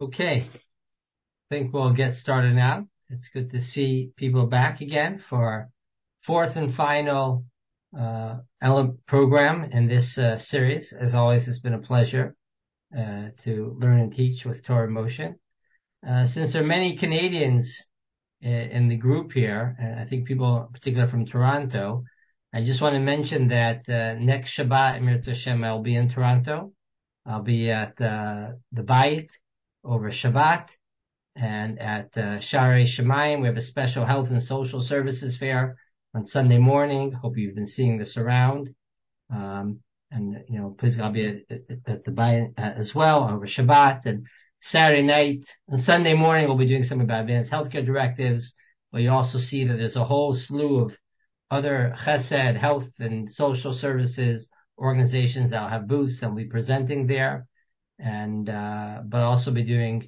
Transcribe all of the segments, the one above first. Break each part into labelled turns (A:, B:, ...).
A: Okay, I think we'll get started now. It's good to see people back again for our fourth and final program in this series. As always, it's been a pleasure to learn and teach with Torah in Motion. Since there are many Canadians in the group here, and I think people in particular from Toronto, I just want to mention that next Shabbat, Emir Hashem, I'll be in Toronto. I'll be at the Bayit over Shabbat, and at Sharei Shemayim we have a special health and social services fair on Sunday morning. Hope you've been seeing this around. Please, I'll be at the Bayit as well over Shabbat, and Saturday night and Sunday morning we'll be doing something about advanced healthcare directives. But you also see that there's a whole slew of other chesed, health and social services organizations that'll have booths and will be presenting there, and but also be doing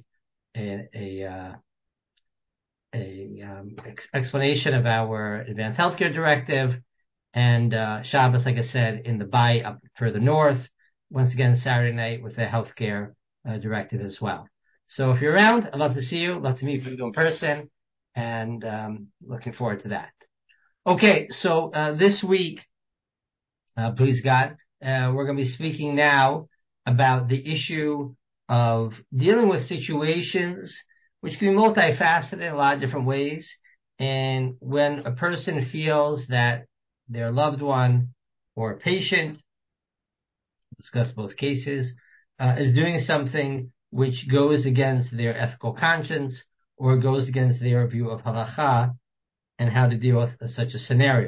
A: explanation of our advanced healthcare directive, and Shabbos, like I said, in the Bay up further north. Once again, Saturday night with the healthcare directive as well. So if you're around, I'd love to see you. Love to meet you in person, and looking forward to that. Okay, so this week, please God, we're going to be speaking now about the issue of dealing with situations which can be multifaceted in a lot of different ways. And when a person feels that their loved one or a patient, discuss both cases, is doing something which goes against their ethical conscience or goes against their view of halacha and how to deal with such a scenario.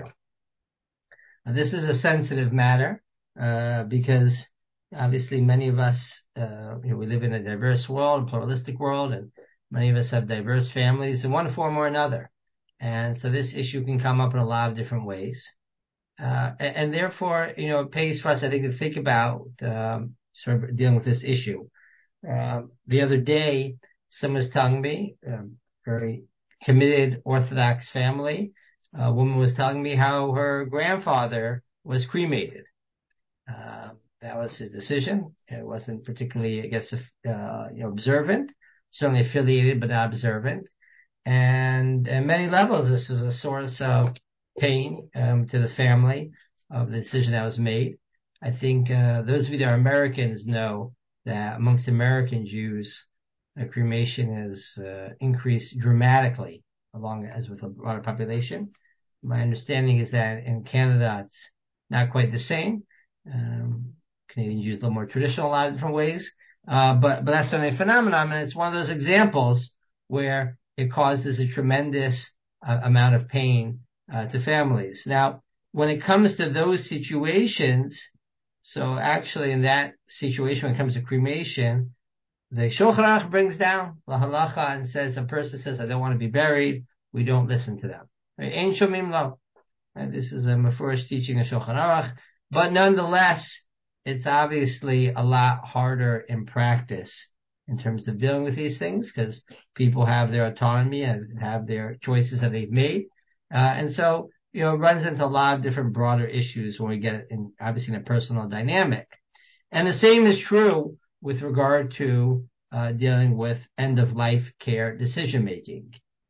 A: This is a sensitive matter because obviously many of us, we live in a diverse world, a pluralistic world, and many of us have diverse families in one form or another. And so this issue can come up in a lot of different ways. And therefore, it pays for us, I think, to think about sort of dealing with this issue. The other day, someone was telling me, very committed Orthodox family, a woman was telling me how her grandfather was cremated. That was his decision. It wasn't particularly, I guess, observant, certainly affiliated, but not observant. And at many levels, this was a source of pain to the family of the decision that was made. I think those of you that are Americans know that amongst American Jews, cremation has increased dramatically, along as with a broader population. My understanding is that in Canada, it's not quite the same. Canadians use a little more traditional, a lot of different ways. But that's certainly a phenomenon, and it's one of those examples where it causes a tremendous amount of pain to families. Now, when it comes to those situations, so actually in that situation, when it comes to cremation, the Shulchan Aruch brings down the halacha and says, a person says, I don't want to be buried, we don't listen to them. Ein shomim lo. This is a mefurish teaching of Shulchan Aruch, but nonetheless, it's obviously a lot harder in practice in terms of dealing with these things, because people have their autonomy and have their choices that they've made. And so, it runs into a lot of different broader issues when we get in, obviously, in a personal dynamic. And the same is true with regard to dealing with end-of-life care decision-making.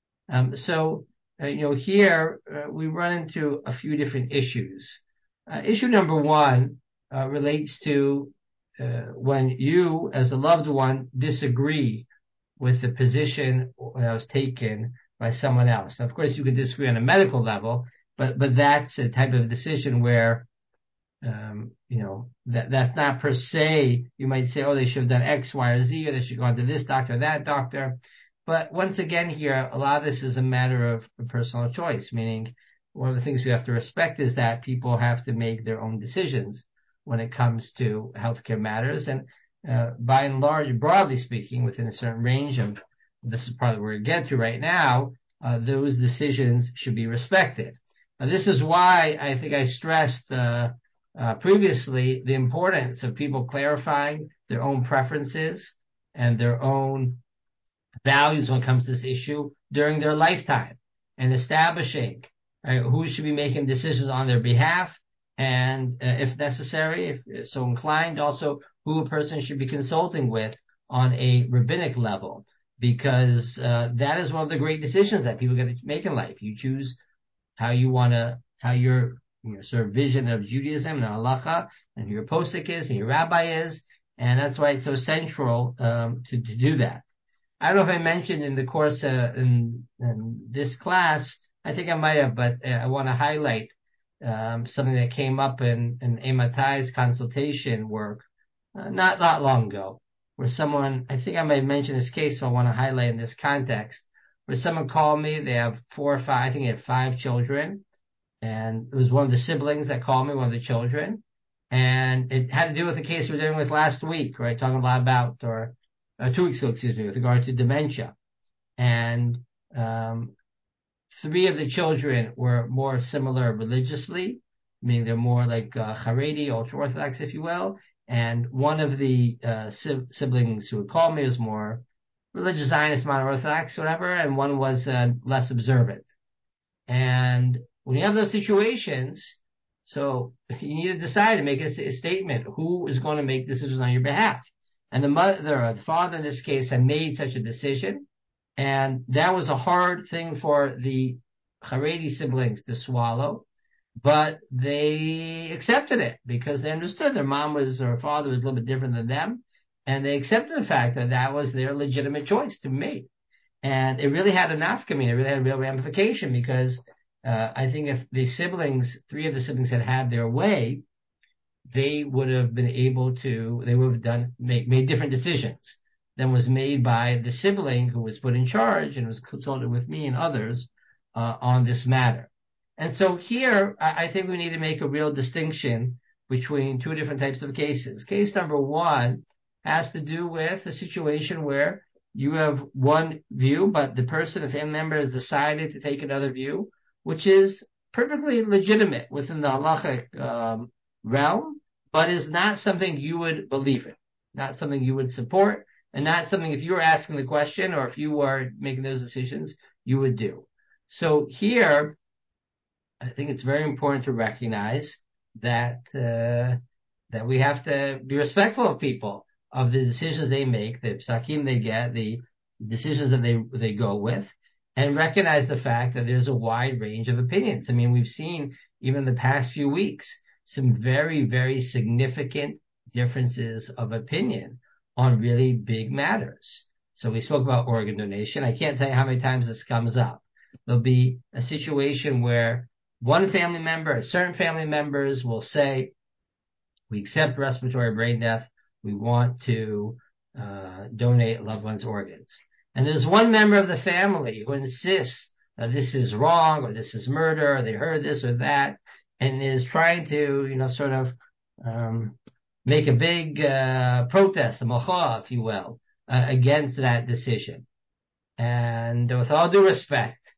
A: Here we run into a few different issues. Issue number one relates to when you, as a loved one, disagree with the position that was taken by someone else. Now, of course, you could disagree on a medical level, but that's a type of decision where that's not per se. You might say, they should have done X, Y, or Z, or they should go on to this doctor or that doctor. But once again here, a lot of this is a matter of personal choice, meaning one of the things we have to respect is that people have to make their own decisions when it comes to healthcare matters. And by and large, broadly speaking, within a certain range of, this is probably where we get to right now, those decisions should be respected. This is why I think I stressed previously the importance of people clarifying their own preferences and their own values when it comes to this issue during their lifetime, and establishing who should be making decisions on their behalf, and if necessary, if so inclined, also who a person should be consulting with on a rabbinic level, because that is one of the great decisions that people get to make in life. You choose how your sort of vision of Judaism and halacha, and who your posek is, and your rabbi is, and that's why it's so central to do that. I don't know if I mentioned in the course in this class. I think I might have, but I want to highlight something that came up in Ematai's consultation work not long ago, where someone, I think I might mention this case, so I want to highlight in this context, where someone called me. They have 4 or 5, I think they have 5 children, and it was one of the siblings that called me, one of the children, and it had to do with the case we were dealing with last week, right? Talking a lot about, or 2 weeks ago, excuse me, with regard to dementia. And 3 of the children were more similar religiously, meaning they're more like Haredi, ultra-Orthodox, if you will. And one of the siblings who had called me was more religious Zionist, mono-Orthodox, whatever, and one was less observant. And when you have those situations, so you need to decide to make a statement. Who is going to make decisions on your behalf? And the mother or the father in this case had made such a decision. And that was a hard thing for the Haredi siblings to swallow, but they accepted it because they understood their mom or father was a little bit different than them. And they accepted the fact that that was their legitimate choice to make. And it really had a nafkamina, it really had a real ramification, because I think if the 3 of the siblings had their way, they would have been able to, they would have made different decisions than was made by the sibling who was put in charge and was consulted with me and others on this matter. And so here, I think we need to make a real distinction between 2 different types of cases. Case number 1 has to do with a situation where you have one view, but the family member has decided to take another view, which is perfectly legitimate within the halachic realm, but is not something you would believe in, not something you would support, and not something, if you were asking the question or if you were making those decisions, you would do. So here, I think it's very important to recognize that we have to be respectful of people, of the decisions they make, the psakim they get, the decisions that they go with, and recognize the fact that there's a wide range of opinions. I mean, we've seen even the past few weeks some very, very significant differences of opinion on really big matters. So we spoke about organ donation. I can't tell you how many times this comes up. There'll be a situation where certain family members will say, we accept respiratory brain death. We want to donate loved one's organs. And there's one member of the family who insists that this is wrong, or this is murder, or they heard this or that, and is trying to, sort of make a big protest, a mocha, if you will, against that decision. And with all due respect,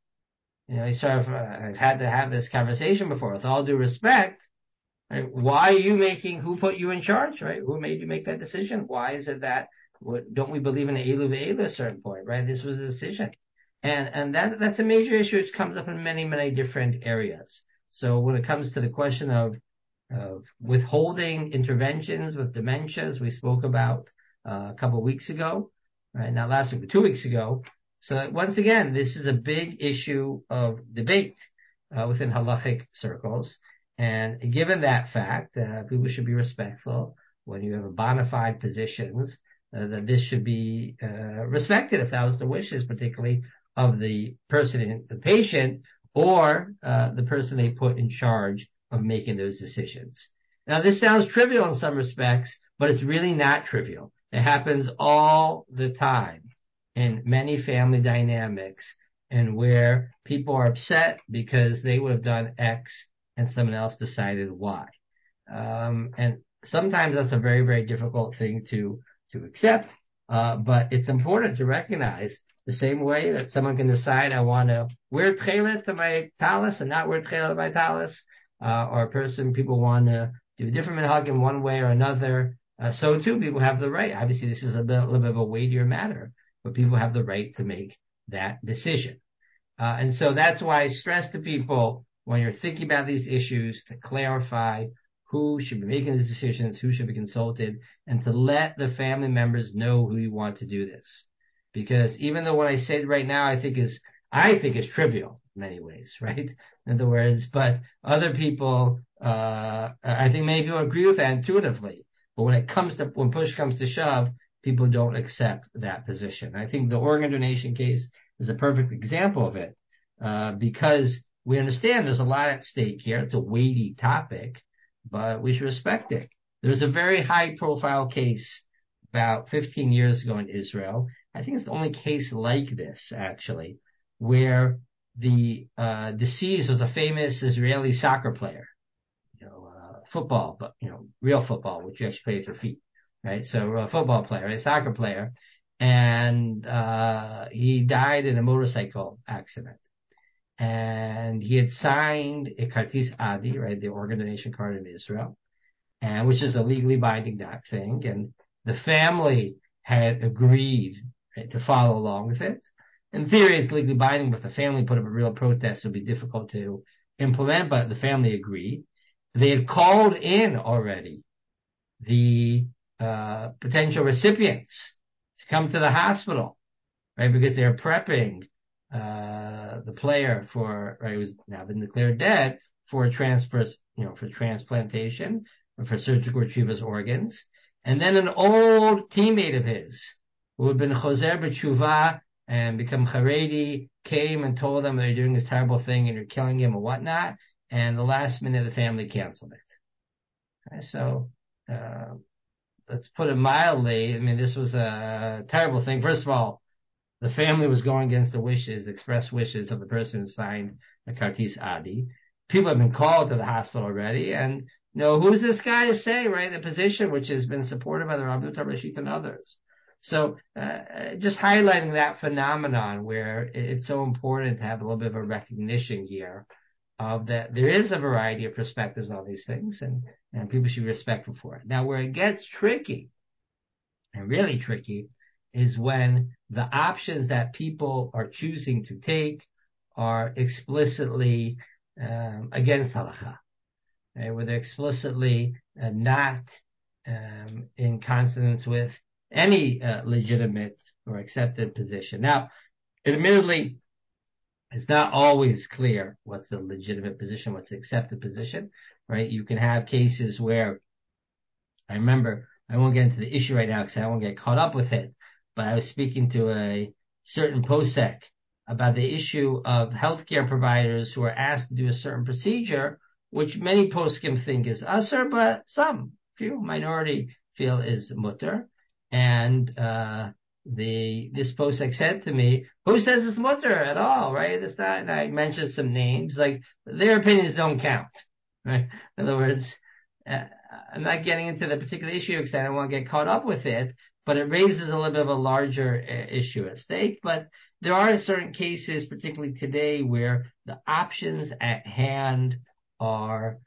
A: I've had to have this conversation before. With all due respect, right, why are you who put you in charge, right? Who made you make that decision? Why is it that, don't we believe in Elu Ve'elu at a certain point, right? This was a decision. And that's a major issue which comes up in many, many different areas. So when it comes to the question of withholding interventions with dementias, we spoke about a couple of weeks ago, right? Not last week, but 2 weeks ago. So once again, this is a big issue of debate within halachic circles. And given that fact, people should be respectful when you have a bona fide positions, that this should be respected if that was the wishes, particularly of the person, the patient, or the person they put in charge of making those decisions. Now, this sounds trivial in some respects, but it's really not trivial. It happens all the time in many family dynamics, and where people are upset because they would have done X and someone else decided Y. And sometimes that's a very, very difficult thing to accept. But it's important to recognize the same way that someone can decide, I want to wear tchelet to my talis and not wear tchelet to my talis. Or people want to do a different minhag in one way or another. So too, people have the right. Obviously, this is a little bit of a weightier matter, but people have the right to make that decision. And so that's why I stress to people, when you're thinking about these issues, to clarify who should be making these decisions, who should be consulted, and to let the family members know who you want to do this. Because even though what I said right now, I think is trivial in many ways, right? In other words, but other people, I think many people agree with that intuitively. But when push comes to shove, people don't accept that position. I think the organ donation case is a perfect example of it, because we understand there's a lot at stake here. It's a weighty topic, but we should respect it. There's a very high profile case about 15 years ago in Israel. I think it's the only case like this, actually, where the deceased was a famous Israeli soccer player, football, but, real football, which you actually play with your feet, right? So a football player, a soccer player, and he died in a motorcycle accident. And he had signed a Kartis Adi, right, the organ donation card in Israel, and which is a legally binding thing. And the family had agreed, right, to follow along with it. In theory, it's legally binding, but the family put up a real protest. It would be difficult to implement, but the family agreed. They had called in already the potential recipients to come to the hospital, right, because they're prepping the player for, right, who's now been declared dead, for transfers, for transplantation or for surgical retrieval of organs. And then an old teammate of his who had been Choser B'Tshuva and become Haredi came and told them they're doing this terrible thing and you're killing him and whatnot. And the last minute, the family canceled it. Okay, so, let's put it mildly. I mean, this was a terrible thing. First of all, the family was going against the express wishes of the person who signed the Kartis Adi. People have been called to the hospital already. And, who's this guy to say, right, the position which has been supported by the Rabbanut Rashit and others. So, just highlighting that phenomenon where it's so important to have a little bit of a recognition here of that there is a variety of perspectives on these things, and people should be respectful for it. Now, where it gets tricky, and really tricky, is when the options that people are choosing to take are explicitly against halakha, right? Where they're explicitly not in consonance with any legitimate or accepted position. Now, admittedly, it's not always clear what's the legitimate position, what's the accepted position, right? You can have cases where, I remember, I won't get into the issue right now because I won't get caught up with it, but I was speaking to a certain posek about the issue of healthcare providers who are asked to do a certain procedure, which many poskim think is usher, but few minority feel is mutter. And this posek said to me, who says it's mutter at all, right? It's not, and I mentioned some names, like their opinions don't count, right? In other words, I'm not getting into the particular issue because I don't want to get caught up with it, but it raises a little bit of a larger issue at stake. But there are certain cases, particularly today, where the options at hand are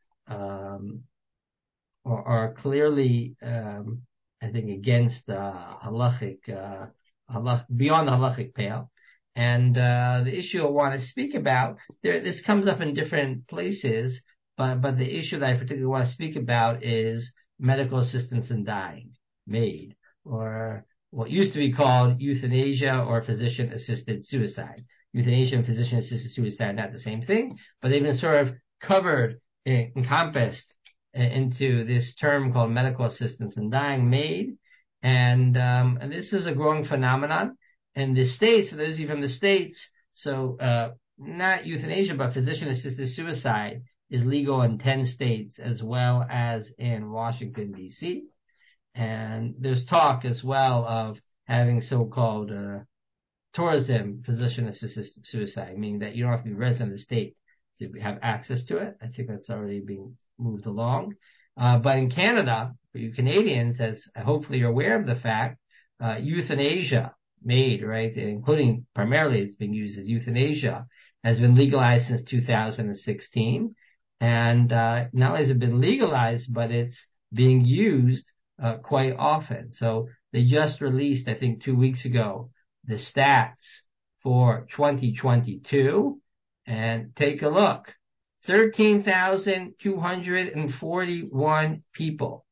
A: clearly, I think, against halachic, beyond the halachic pale. And the issue I want to speak about, this comes up in different places, but the issue that I particularly want to speak about is medical assistance in dying, MAID, or what used to be called euthanasia or physician-assisted suicide. Euthanasia and physician-assisted suicide, not the same thing, but they've been sort of covered, encompassed into this term called medical assistance in dying, MAID. And this is a growing phenomenon in the States, for those of you from the States. So, not euthanasia, but physician-assisted suicide is legal in 10 states as well as in Washington, D.C. And there's talk as well of having so-called tourism physician-assisted suicide, meaning that you don't have to be resident of the state to have access to it. I think that's already being moved along. But in Canada, for you Canadians, as hopefully you're aware of the fact, euthanasia, MAID, right, including primarily it's being used as euthanasia, has been legalized since 2016. And not only has it been legalized, but it's being used quite often. So they just released, I think 2 weeks ago, the stats for 2022. And take a look. 13,241 people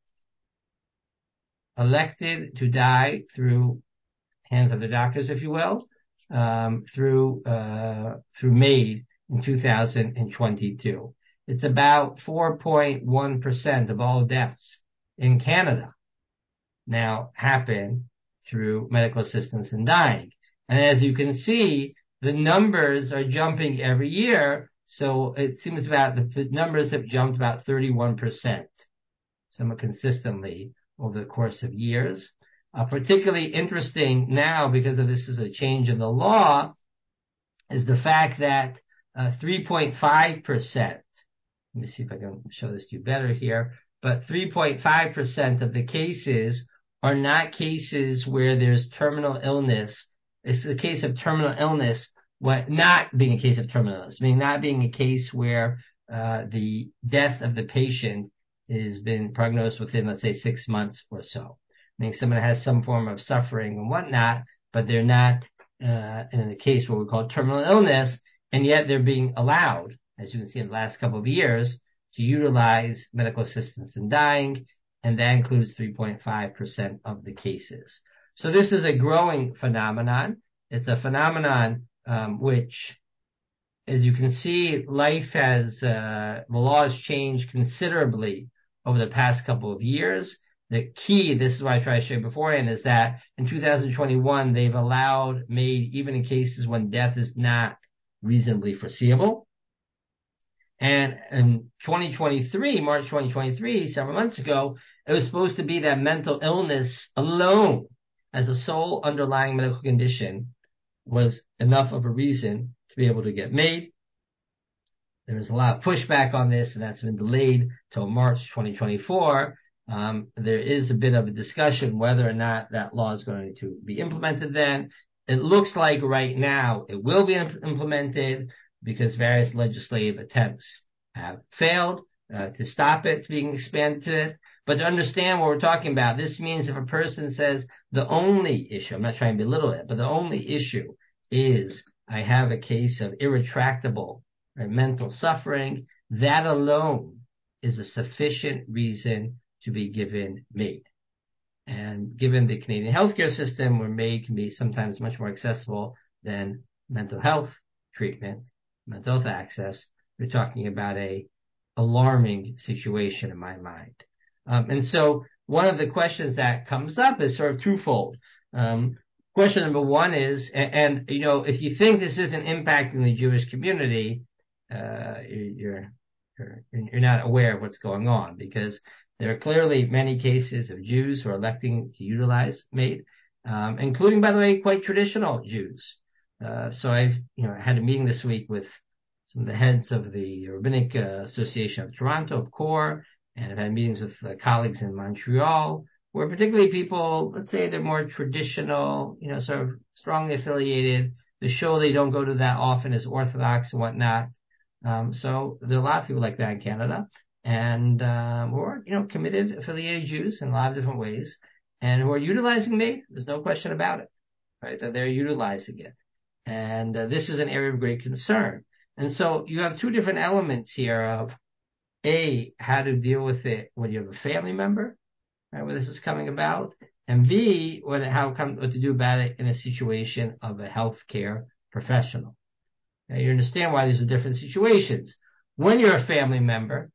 A: elected to die through hands of the doctors, if you will, through MAID in 2022. It's about 4.1% of all deaths in Canada now happen through medical assistance in dying. And as you can see, the numbers are jumping every year. So it seems about the numbers have jumped about 31%, somewhat consistently over the course of years. Particularly interesting now, because of this is a change in the law, is the fact that 3.5%, let me see if I can show this to you better here, but 3.5% of the cases are not cases where there's terminal illness. It's a case of terminal illness, not being a case of terminal illness, meaning not being a case where the death of the patient has been prognosed within, let's say, 6 months or so. Meaning someone has some form of suffering and whatnot, but they're not in a case where we call terminal illness, and yet they're being allowed, as you can see in the last couple of years, to utilize medical assistance in dying, and that includes 3.5% of the cases. So this is a growing phenomenon. It's a phenomenon which, as you can see, the law has changed considerably over the past couple of years. The key, this is what I tried to show you beforehand, is that in 2021, they've allowed MAID even in cases when death is not reasonably foreseeable. And in 2023, March 2023, several months ago, it was supposed to be that mental illness alone as a sole underlying medical condition was enough of a reason to be able to get MAID. There was a lot of pushback on this, and that's been delayed till March 2024. There is a bit of a discussion whether or not that law is going to be implemented then. It looks like right now it will be implemented because various legislative attempts have failed to stop it being expanded. But to understand what we're talking about, this means if a person says the only issue, I'm not trying to belittle it, but the only issue is I have a case of irretractable mental suffering, that alone is a sufficient reason to be given MAID. And given the Canadian healthcare system, where MAID can be sometimes much more accessible than mental health treatment, mental health access, we're talking about a alarming situation in my mind. And so one of the questions that comes up is sort of twofold. Question number one is, and you know, if you think this isn't impacting the Jewish community, you're not aware of what's going on, because there are clearly many cases of Jews who are electing to utilize MAID, including, by the way, quite traditional Jews. So I've, had a meeting this week with some of the heads of the Rabbinic Association of Toronto, of CORE, and I've had meetings with colleagues in Montreal, where particularly people, let's say they're more traditional, sort of strongly affiliated. The show they don't go to that often is Orthodox and whatnot. So there are a lot of people like that in Canada, and who are, committed, affiliated Jews in a lot of different ways, and who are utilizing MAID. There's no question about it, right? That they're utilizing it. And this is an area of great concern. And so you have two different elements here of A, how to deal with it when you have a family member, right, where this is coming about, and B, what to do about it in a situation of a healthcare professional. Now, you understand why these are different situations. When you're a family member,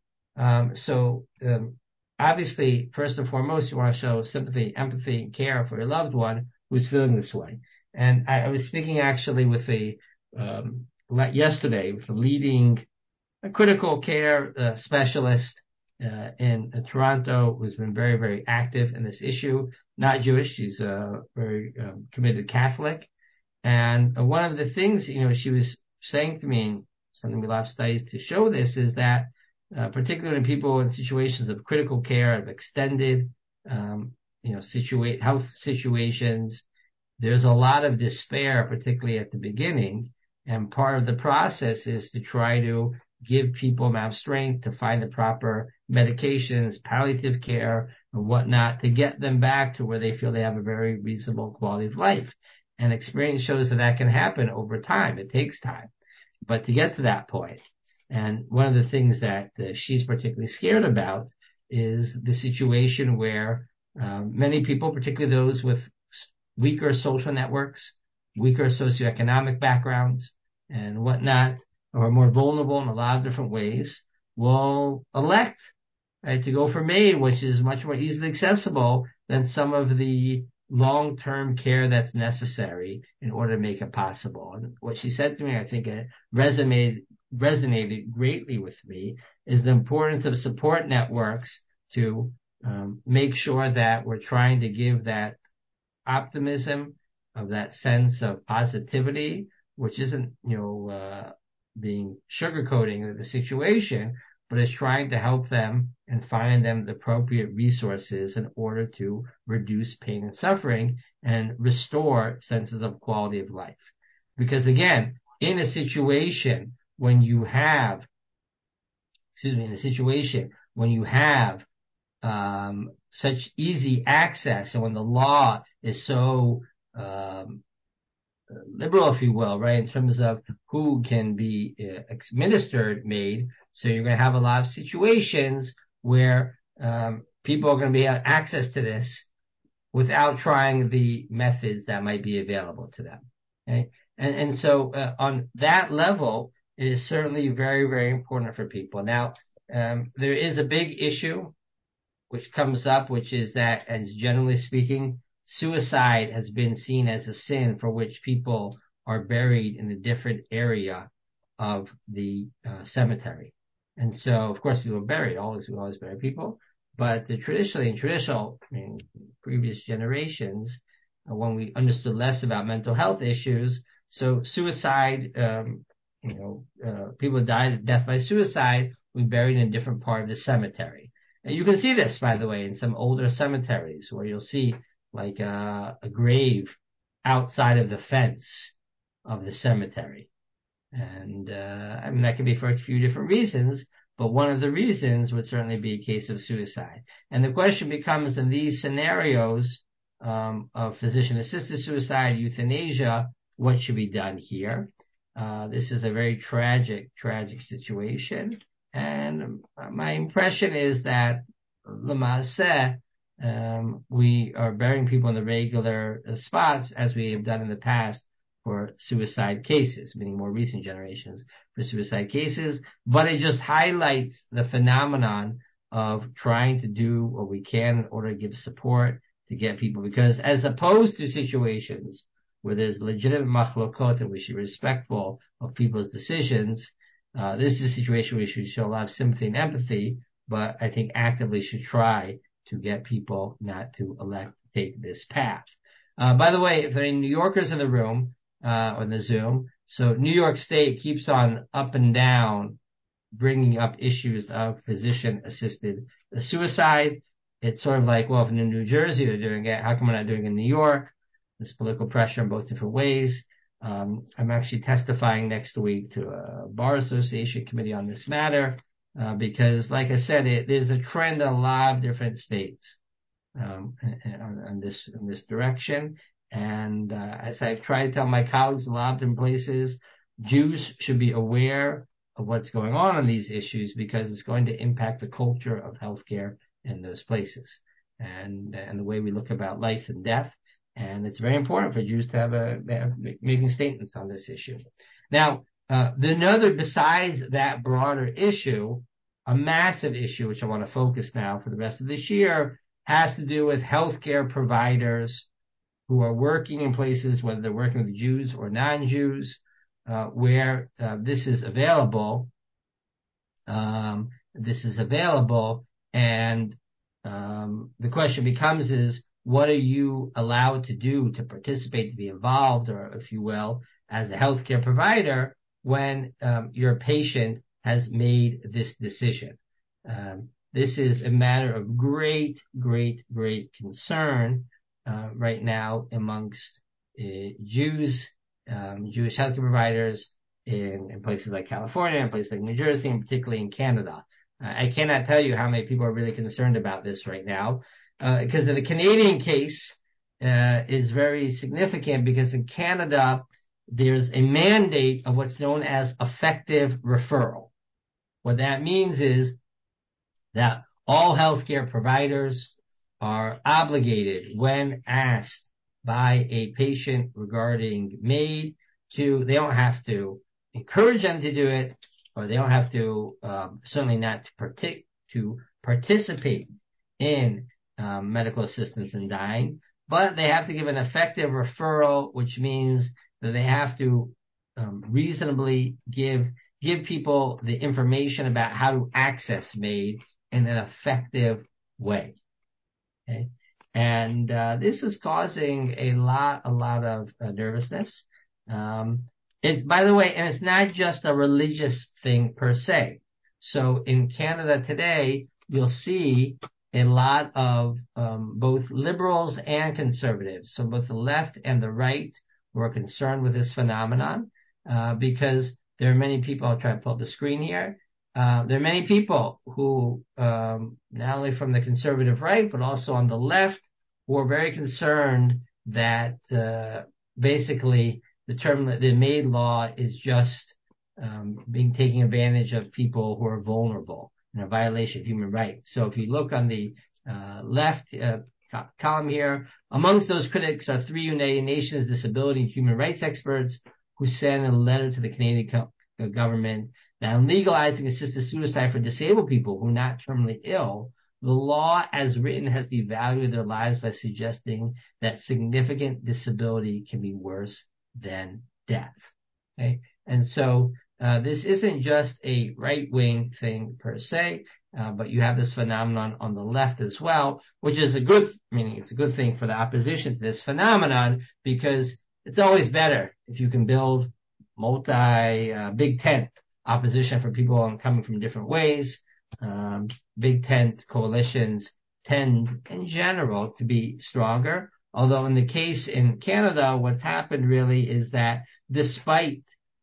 A: obviously, first and foremost, you want to show sympathy, empathy, and care for your loved one who's feeling this way. And I was speaking actually with yesterday with a leading critical care specialist in Toronto, who's been very, very active in this issue. Not Jewish, she's a very committed Catholic. And one of the things, she was saying to me, and something we have studies to show this, is that particularly in people in situations of critical care, of extended, health situations, there's a lot of despair, particularly at the beginning. And part of the process is to try to give people amount of strength to find the proper medications, palliative care, and whatnot, to get them back to where they feel they have a very reasonable quality of life. And experience shows that can happen over time. It takes time. But to get to that point, And one of the things that she's particularly scared about is the situation where many people, particularly those with weaker social networks, weaker socioeconomic backgrounds, and whatnot, or more vulnerable in a lot of different ways, will elect, right, to go for MAID, which is much more easily accessible than some of the long-term care that's necessary in order to make it possible. And what she said to me, I think it resonated greatly with me, is the importance of support networks to make sure that we're trying to give that optimism, of that sense of positivity, which isn't, being sugarcoating the situation, but is trying to help them and find them the appropriate resources in order to reduce pain and suffering and restore senses of quality of life. Because again, in a situation when you have, such easy access, and when the law is so liberal, if you will, right, in terms of who can be administered MAID. So you're going to have a lot of situations where people are going to be able access to this without trying the methods that might be available to them. Okay? And so on that level, it is certainly very, very important for people. Now, there is a big issue which comes up, which is that, as generally speaking, suicide has been seen as a sin for which people are buried in a different area of the cemetery. And so, of course, people are buried. We always bury people. But traditionally, previous generations, when we understood less about mental health issues, so suicide, people died death by suicide, we buried in a different part of the cemetery. And you can see this, by the way, in some older cemeteries where you'll see like a grave outside of the fence of the cemetery. And that can be for a few different reasons, but one of the reasons would certainly be a case of suicide. And the question becomes, in these scenarios of physician-assisted suicide, euthanasia, what should be done here? This is a very tragic situation. And my impression is that L'Maaseh, we are burying people in the regular spots, as we have done in the past for suicide cases, meaning more recent generations for suicide cases. But it just highlights the phenomenon of trying to do what we can in order to give support to get people, because as opposed to situations where there's legitimate machlokot and we should be respectful of people's decisions, this is a situation where we should show a lot of sympathy and empathy, but I think actively should try to get people not to elect to take this path. By the way, if there are any New Yorkers in the room, on the Zoom, so New York State keeps on up and down bringing up issues of physician-assisted suicide. It's sort of like, well, if in New Jersey they're doing it, how come we're not doing it in New York? There's political pressure in both different ways. I'm actually testifying next week to a bar association committee on this matter, because, like I said, there's a trend in a lot of different states in this direction. And as I've tried to tell my colleagues in a lot of different places, Jews should be aware of what's going on these issues, because it's going to impact the culture of healthcare in those places and the way we look about life and death. And it's very important for Jews to have making statements on this issue. Now, besides that broader issue, a massive issue, which I want to focus now for the rest of this year, has to do with healthcare providers who are working in places, whether they're working with Jews or non-Jews, where this is available. And the question becomes is, what are you allowed to do to participate, to be involved, or if you will, as a healthcare provider when your patient has made this decision? This is a matter of great concern right now amongst Jews, Jewish healthcare providers in places like California, and places like New Jersey, and particularly in Canada. I cannot tell you how many people are really concerned about this right now, because in the Canadian case is very significant, because in Canada there's a mandate of what's known as effective referral. What that means is that all healthcare providers are obligated, when asked by a patient regarding MAID, they don't have to encourage them to do it, or they don't have to, certainly not to participate in medical assistance in dying, but they have to give an effective referral, which means that they have to reasonably give people the information about how to access MAID in an effective way. Okay. And this is causing a lot of nervousness. It's, by the way, and it's not just a religious thing per se. So in Canada today, you'll see a lot of both liberals and conservatives, so both the left and the right, who are concerned with this phenomenon, because there are many people. I'll try to pull up the screen here. There are many people who, not only from the conservative right, but also on the left, who are very concerned that basically the MAID law is just taking advantage of people who are vulnerable and a violation of human rights. So if you look on the left column here, amongst those critics are 3 United Nations disability and human rights experts who sent a letter to the Canadian government that in legalizing assisted suicide for disabled people who are not terminally ill, the law as written has devalued their lives by suggesting that significant disability can be worse than death. Okay? And so this isn't just a right-wing thing per se, but you have this phenomenon on the left as well, which is it's a good thing for the opposition to this phenomenon, because it's always better if you can build big tent opposition for people coming from different ways. Big tent coalitions tend, in general, to be stronger. Although in the case in Canada, what's happened really is that despite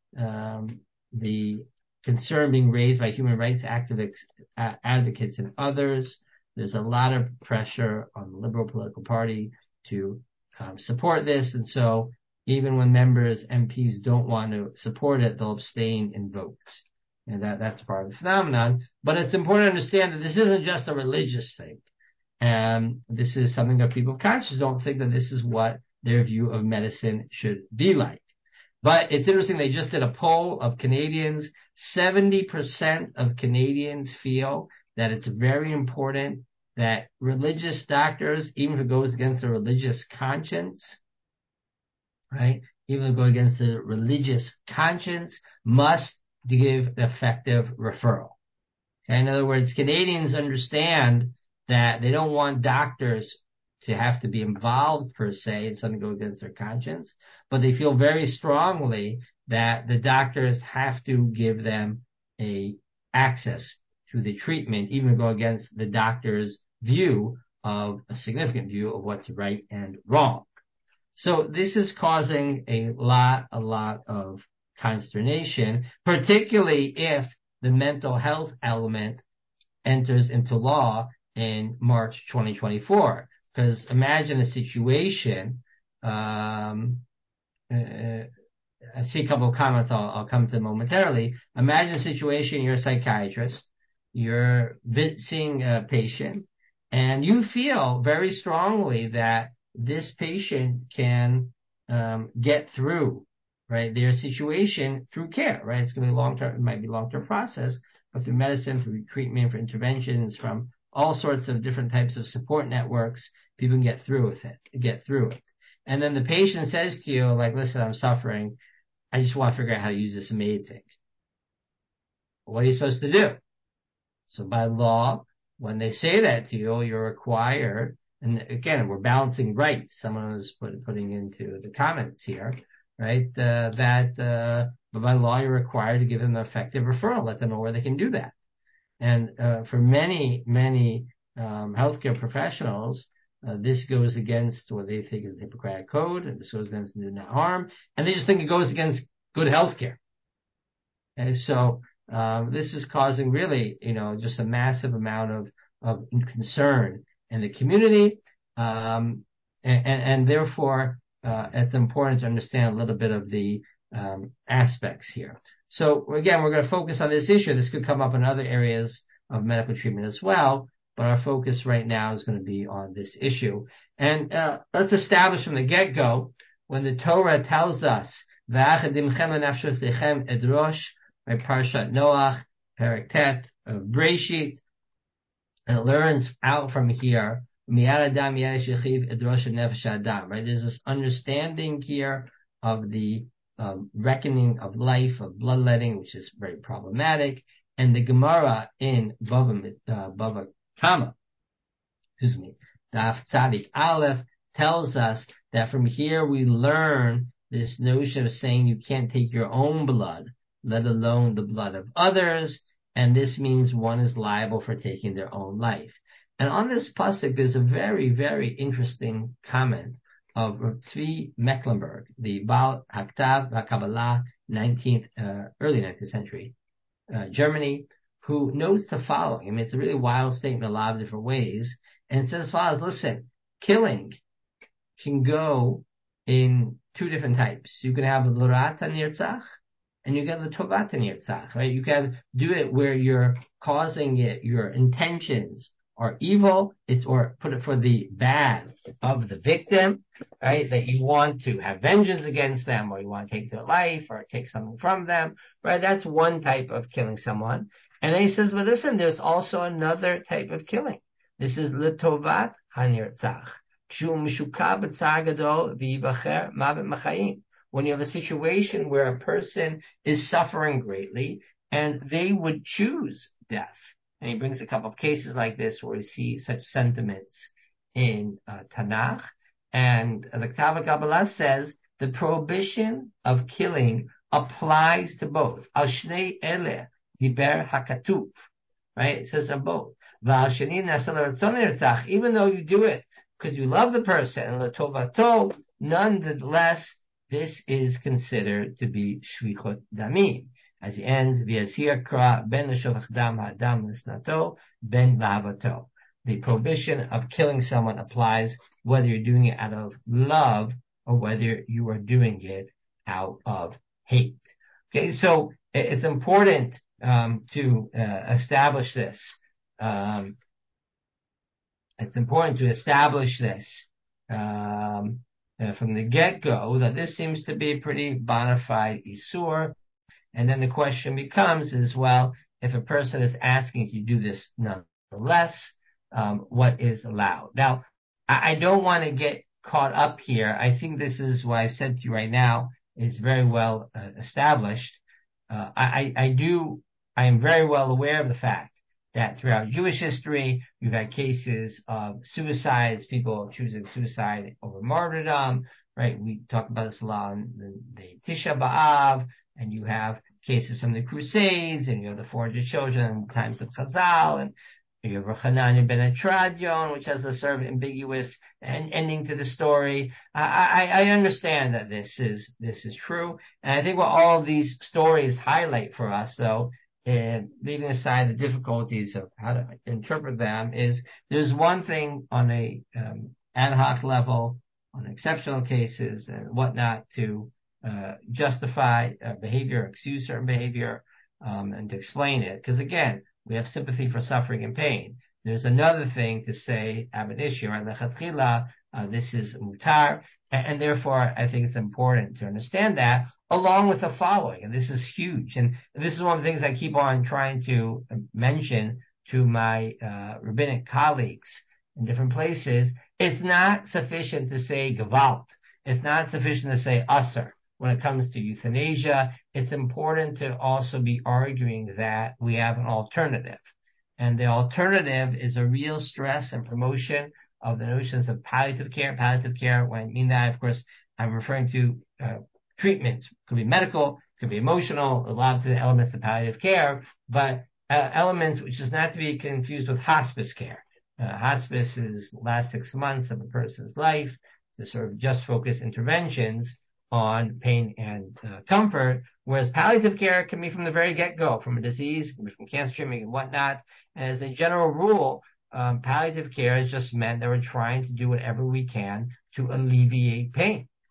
A: the concern being raised by human rights advocates and others, there's a lot of pressure on the Liberal political party to support this. And so even when MPs don't want to support it, they'll abstain in votes. And that's part of the phenomenon. But it's important to understand that this isn't just a religious thing. This is something that people of conscience don't think that this is what their view of medicine should be like. But it's interesting, they just did a poll of Canadians. 70% of Canadians feel that it's very important that religious doctors, even if it goes against their religious conscience, right? Even if it goes against the religious conscience, must give an effective referral. Okay? In other words, Canadians understand that they don't want doctors to have to be involved per se in something go against their conscience, but they feel very strongly that the doctors have to give them access to the treatment, even go against the doctor's a significant view of what's right and wrong. So this is causing a lot of consternation, particularly if the mental health element enters into law in March 2024. Because imagine a situation, I see a couple of comments I'll come to momentarily. Imagine a situation, you're a psychiatrist, you're seeing a patient, and you feel very strongly that this patient can get through, right, their situation through care, right? It's going to be long-term, it might be long-term process, but through medicine, through treatment, for interventions, from all sorts of different types of support networks, people can get through it. And then the patient says to you, like, listen, I'm suffering. I just want to figure out how to use this MAID thing. What are you supposed to do? So by law, when they say that to you, you're required, and again, we're balancing rights. Someone was putting into the comments here, right? But by law, you're required to give them an effective referral, let them know where they can do that. And for many healthcare professionals, this goes against what they think is the Hippocratic Code, and this goes against do not harm, and they just think it goes against good healthcare. And so this is causing really, just a massive amount of concern in the community, and therefore it's important to understand a little bit of the aspects here. So again, we're going to focus on this issue. This could come up in other areas of medical treatment as well, but our focus right now is going to be on this issue. And let's establish from the get-go, when the Torah tells us, edrosh, by Parshat Noach, Perek Tet of Breshit, and it learns out from here, right? There's this understanding here of the reckoning of life, of bloodletting, which is very problematic. And the Gemara in Bava Kama, Daf Tzadik Aleph, tells us that from here we learn this notion of saying you can't take your own blood, let alone the blood of others, and this means one is liable for taking their own life. And on this pasuk, there's a very, very interesting comment of Tzvi Mecklenburg, the Baal Haktav HaKabbalah, early 19th century, Germany, who notes the following. I mean, it's a really wild statement in a lot of different ways, and it says as follows: listen, killing can go in two different types. You can have l'rata nirtzach, and you get the tovata nirtzach, right? You can do it where you're causing it, your intentions are evil, or put it for the bad of the victim, right? That you want to have vengeance against them, or you want to take their life, or take something from them, right? That's one type of killing someone. And then he says, but listen, there's also another type of killing. This is l'tovat hanirtzach. When you have a situation where a person is suffering greatly and they would choose death. And he brings a couple of cases like this where we see such sentiments in Tanakh. And the Ketav HaKabbalah says the prohibition of killing applies to both. Al shnei eleh diber hakatuv. Right? It says on both. Even though you do it because you love the person, and l'tovato, nonetheless, this is considered to be shvichot damim. As he ends, v'yazhir kra ben l'shovach dam ha'adam l'snato ben l'havato. The prohibition of killing someone applies whether you're doing it out of love or whether you are doing it out of hate. Okay, so it's important to establish this. It's important to establish this from the get-go, that this seems to be a pretty bona fide isur. And then the question becomes is, well, if a person is asking if you do this nonetheless, what is allowed? Now, I don't want to get caught up here. I think this is what I've said to you right now is very well established. I am very well aware of the fact that throughout Jewish history, you've had cases of suicides, people choosing suicide over martyrdom, right? We talk about this a lot on the Tisha B'Av, and you have cases from the Crusades, and you have the 400 children in times of Chazal, and you have Hananiah ben Atradion, which has a sort of ambiguous ending to the story. I understand that this is true, and I think what all of these stories highlight for us, though, and leaving aside the difficulties of how to interpret them, is there's one thing on a ad hoc level, on exceptional cases and whatnot, to justify behavior, excuse certain behavior, and to explain it. Because again, we have sympathy for suffering and pain. There's another thing to say ab initio, right? Lechatchila, this is mutar, and therefore I think it's important to understand that, along with the following, and this is huge, and this is one of the things I keep on trying to mention to my rabbinic colleagues in different places. It's not sufficient to say gewalt. It's not sufficient to say usher. When it comes to euthanasia, it's important to also be arguing that we have an alternative. And the alternative is a real stress and promotion of the notions of palliative care. Palliative care, when I mean that, of course, I'm referring to treatments. It could be medical, it could be emotional, a lot of the elements of palliative care, but elements which is not to be confused with hospice care. Hospice is the last 6 months of a person's life to sort of just focus interventions on pain and comfort, whereas palliative care can be from the very get-go, from a disease, can be from cancer treatment and whatnot. And as a general rule, palliative care is just meant that we're trying to do whatever we can to alleviate pain.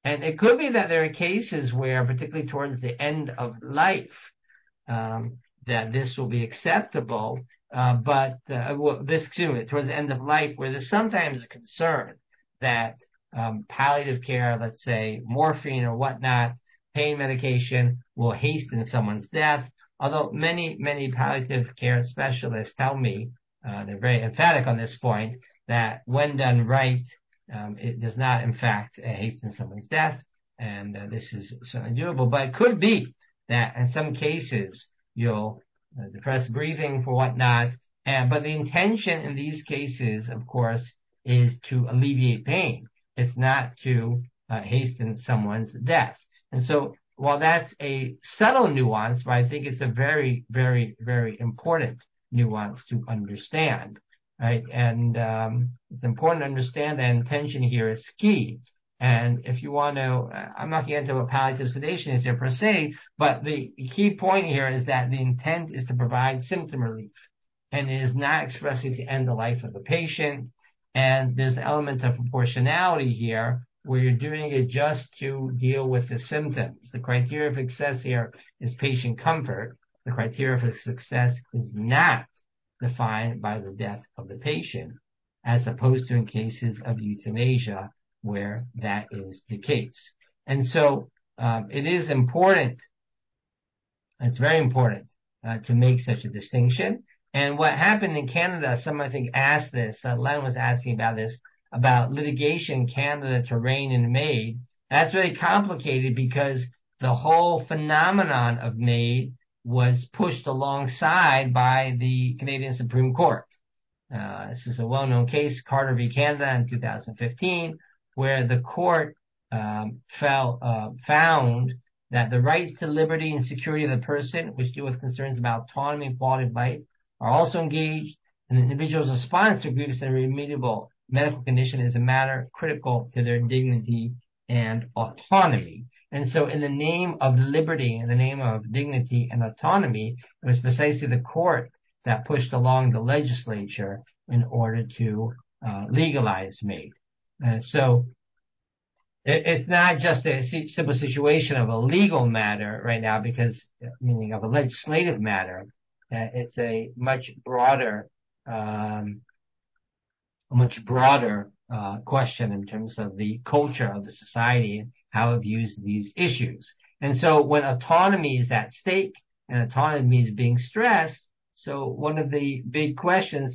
A: And it could be that there are cases where, particularly towards the end of life, that this will be acceptable. Towards the end of life, where there's sometimes a concern that palliative care, let's say morphine or whatnot, pain medication, will hasten someone's death. Although many palliative care specialists tell me, they're very emphatic on this point, that when done right, it does not, in fact, hasten someone's death. And this is certainly doable. But it could be that in some cases, you'll depress breathing for whatnot. But the intention in these cases, of course, is to alleviate pain. It's not to hasten someone's death. And so while that's a subtle nuance, but I think it's a very, very, very important nuance to understand, right? And it's important to understand that intention here is key. And if you want to, I'm not getting into what palliative sedation is here per se, but the key point here is that the intent is to provide symptom relief, and it is not expressly to end the life of the patient. And there's an element of proportionality here, where you're doing it just to deal with the symptoms. The criteria for success here is patient comfort. The criteria for success is not defined by the death of the patient, as opposed to in cases of euthanasia, where that is the case. And so it is important, it's very important to make such a distinction. And what happened in Canada, someone I think asked this, Len was asking about this, about litigation in Canada to rein in MAID. That's really complicated because the whole phenomenon of MAID was pushed alongside by the Canadian Supreme Court. This is a well-known case, Carter v. Canada in 2015, where the court found that the rights to liberty and security of the person, which deal with concerns about autonomy and quality of life, are also engaged, and an individual's response to a grievous and remediable medical condition is a matter critical to their dignity and autonomy. And so in the name of liberty, in the name of dignity and autonomy, it was precisely the court that pushed along the legislature in order to legalize MAID. So it's not just a simple situation of a legal matter right now, because meaning of a legislative matter. It's a much broader question in terms of the culture of the society and how it views these issues. And so when autonomy is at stake and autonomy is being stressed, so one of the big questions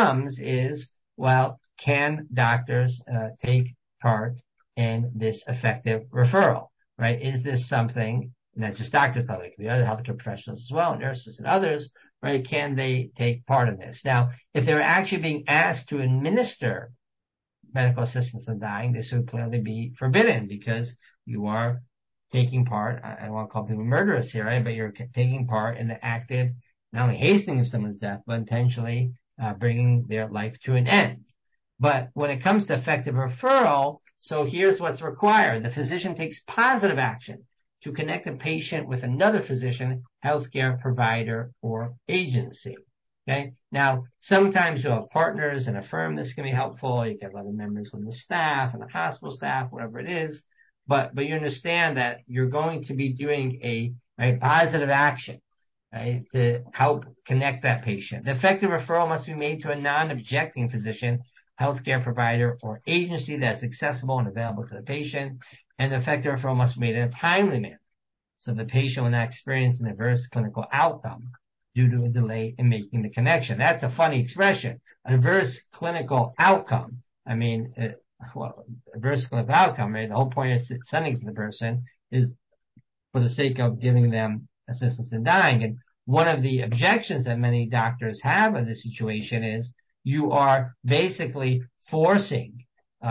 A: is, well, can doctors take part in this effective referral, right? Is this something, not just doctors, but it could be other healthcare professionals as well, nurses and others, right? Can they take part in this? Now, if they're actually being asked to administer medical assistance in dying, this would clearly be forbidden, because you are taking part, I don't want to call people murderers here, right? But you're taking part in the active, not only hastening of someone's death, but intentionally bringing their life to an end. But when it comes to effective referral, so here's what's required. The physician takes positive action to connect a patient with another physician, healthcare provider, or agency. Okay. Now, sometimes you'll have partners in a firm. This can be helpful. You can have other members of the staff and the hospital staff, whatever it is. But you understand that you're going to be doing a positive action, right, to help connect that patient. The effective referral must be made to a non-objecting physician, healthcare provider, or agency that's accessible and available to the patient. And the effective referral must be made in a timely manner, so the patient will not experience an adverse clinical outcome due to a delay in making the connection. That's a funny expression, an adverse clinical outcome. I mean, adverse clinical outcome, right? The whole point of sending to the person is for the sake of giving them assistance in dying. And one of the objections that many doctors have in this situation is you are basically forcing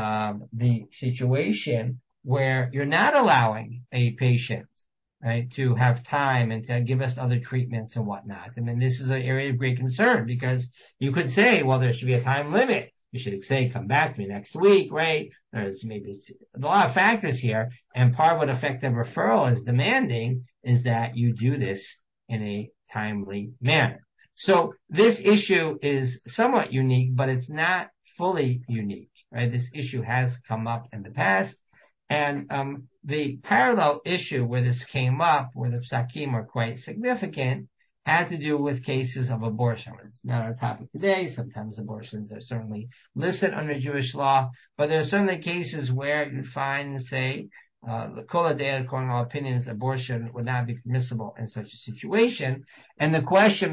A: the situation where you're not allowing a patient, right, to have time and to give us other treatments and whatnot. I mean, this is an area of great concern, because you could say, well, there should be a time limit. You should say, come back to me next week, right? There's maybe a lot of factors here. And part of what effective referral is demanding is that you do this in a timely manner. So this issue is somewhat unique, but it's not fully unique, right? This issue has come up in the past. And the parallel issue where this came up, where the psakim are quite significant, had to do with cases of abortion. It's not our topic today. Sometimes abortions are certainly listed under Jewish law, but there are certainly cases where you find, say, the Kol HaDei, according to all opinions, abortion would not be permissible in such a situation. And the question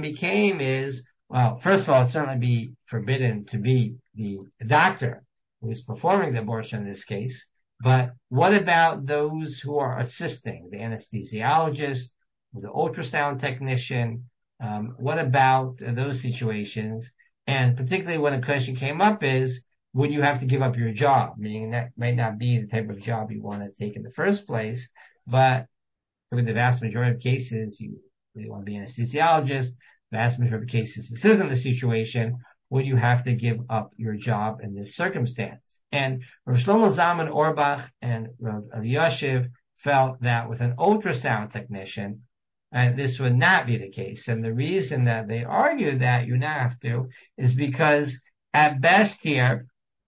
A: well, first of all, it'd certainly be forbidden to be the doctor who is performing the abortion in this case. But what about those who are assisting, the anesthesiologist, the ultrasound technician? What about those situations? And particularly when a question came up is, would you have to give up your job? Meaning that might not be the type of job you want to take in the first place, but for the vast majority of cases, you really want to be an anesthesiologist. Vast majority of cases, this isn't the situation. Would you have to give up your job in this circumstance? And Rav Shlomo Zalman Auerbach and Rav Elyashiv felt that with an ultrasound technician, this would not be the case. And the reason that they argue that you not have to is because at best here,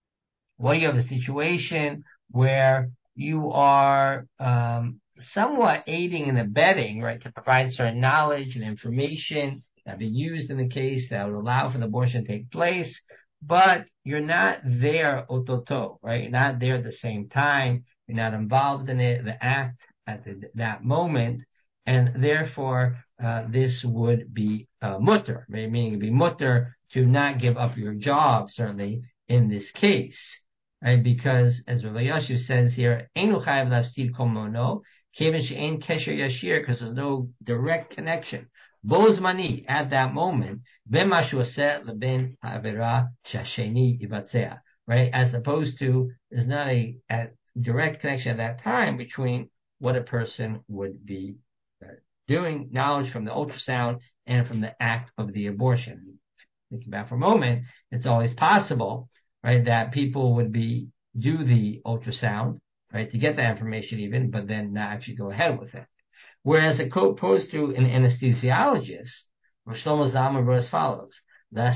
A: you have a situation where you are somewhat aiding and abetting, right, to provide certain knowledge and information that be used in the case that would allow for the abortion to take place, but you're not there ototo, right? You're not there at the same time. You're not involved in it, the act at that moment, and therefore this would be mutter, right? Meaning it'd be mutter to not give up your job, certainly in this case, right? Because as Rav Elyashiv says here, Einu chayav lafsid kol mono, kevan she'ein kesher yashir, because there's no direct connection. Bozmani, at that moment, ben mashu aseh leben ha'avera shasheni yivatzea, right? As opposed to, there's not a direct connection at that time between what a person would be doing, knowledge from the ultrasound and from the act of the abortion. Think about for a moment, it's always possible, right, that people would do the ultrasound, right, to get that information even, but then not actually go ahead with it. Whereas opposed to an anesthesiologist, Rav Shlomo Zalman wrote as follows: right?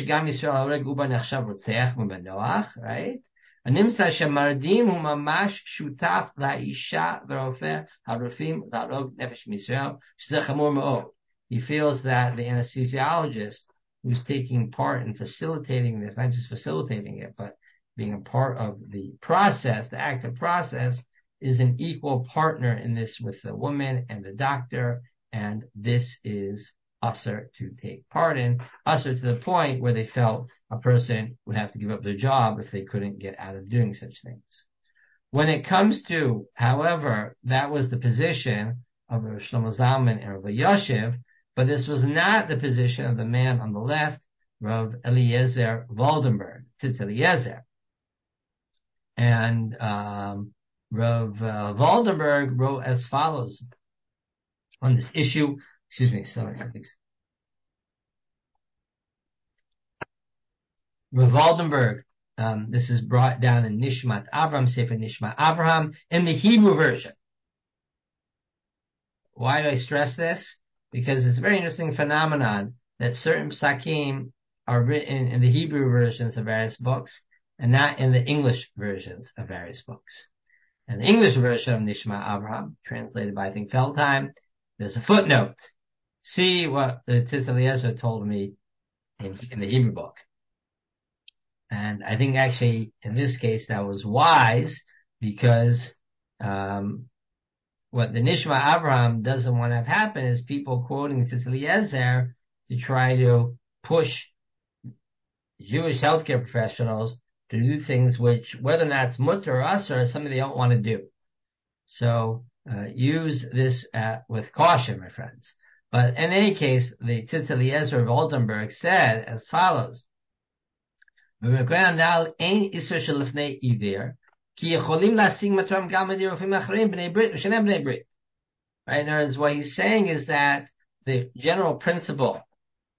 A: הנמצא שהמרדים הוא ממש שותף לאישה ורופא הרופאים להרוג נפש מישראל, שזה חמור מאוד. He feels that the anesthesiologist who's taking part in facilitating this, not just facilitating it, but being a part of the process, the active process, is an equal partner in this with the woman and the doctor, and this is usher to take part in, usher to the point where they felt a person would have to give up their job if they couldn't get out of doing such things. When it comes to, however, that was the position of Rav Shlomo Zalman and Rav Elyashiv, but this was not the position of the man on the left, Rav Eliezer Waldenberg, Tzitz Eliezer. And Rav Waldenberg wrote as follows on this issue. Excuse me, sorry. Rav Waldenberg, this is brought down in Nishmat Avraham, Sefer Nishmat Avraham, in the Hebrew version. Why do I stress this? Because it's a very interesting phenomenon that certain psakim are written in the Hebrew versions of various books and not in the English versions of various books. And the English version of Nishmat Avraham, translated by, I think, Feldheim, there's a footnote. See what the Tzitz Eliezer told me in the Hebrew book. And I think actually in this case that was wise because what the Nishma Avraham doesn't want to have happen is people quoting Tzitz Eliezer to try to push Jewish healthcare professionals to do things which, whether or not it's mutter or usher, is something they don't want to do. So use this with caution, my friends. But in any case, the Tzitz Eliezer of Oldenburg said as follows: Right? In other words, what he's saying is that the general principle of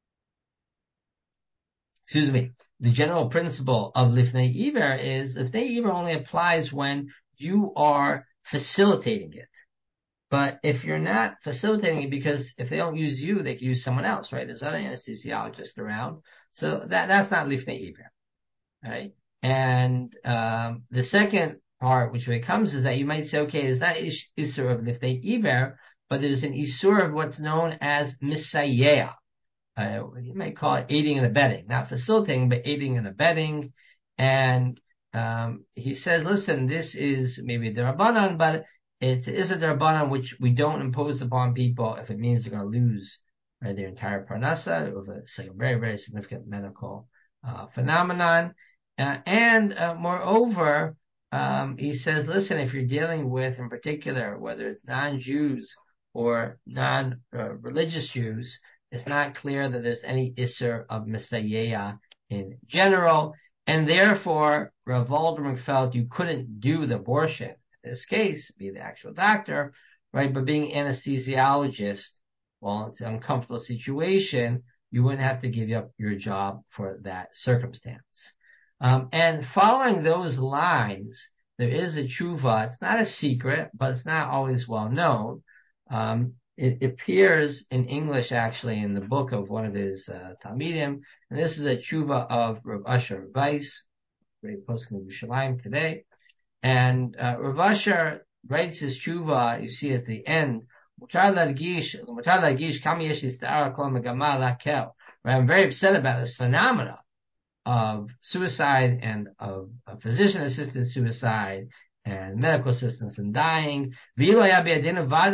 A: Lifnei Iver is Lifnei Iver only applies when you are facilitating it. But if you're not facilitating it, because if they don't use you, they can use someone else, right? There's other anesthesiologists around. So that's not Lifnei Iver, right? And the second part, which way it comes, is that you might say, okay, it's not Isur of Liftei Iver, but there's an Isur of what's known as Misayeh. You might call it aiding and abetting, not facilitating, but aiding and abetting. And he says, listen, this is maybe a derabanan, but it is a derabanan which we don't impose upon people if it means they're going to lose their entire parnasa of a very, very significant medical phenomenon. Moreover, he says, listen, if you're dealing with, in particular, whether it's non-Jews or non-religious Jews, it's not clear that there's any Isser of Messiah in general, and therefore Rav Waldman felt you couldn't do the abortion in this case, be the actual doctor, right? But being anesthesiologist, well, it's an uncomfortable situation, you wouldn't have to give up your job for that circumstance. And following those lines, there is a tshuva. It's not a secret, but it's not always well known. It appears in English, actually, in the book of one of his Talmidim, and this is a tshuva of Rav Asher Weiss, great posting of Yerushalayim today. And Rav Asher writes his tshuva, you see at the end, right? I'm very upset about this phenomena of suicide and of physician-assisted suicide and medical assistance in dying. And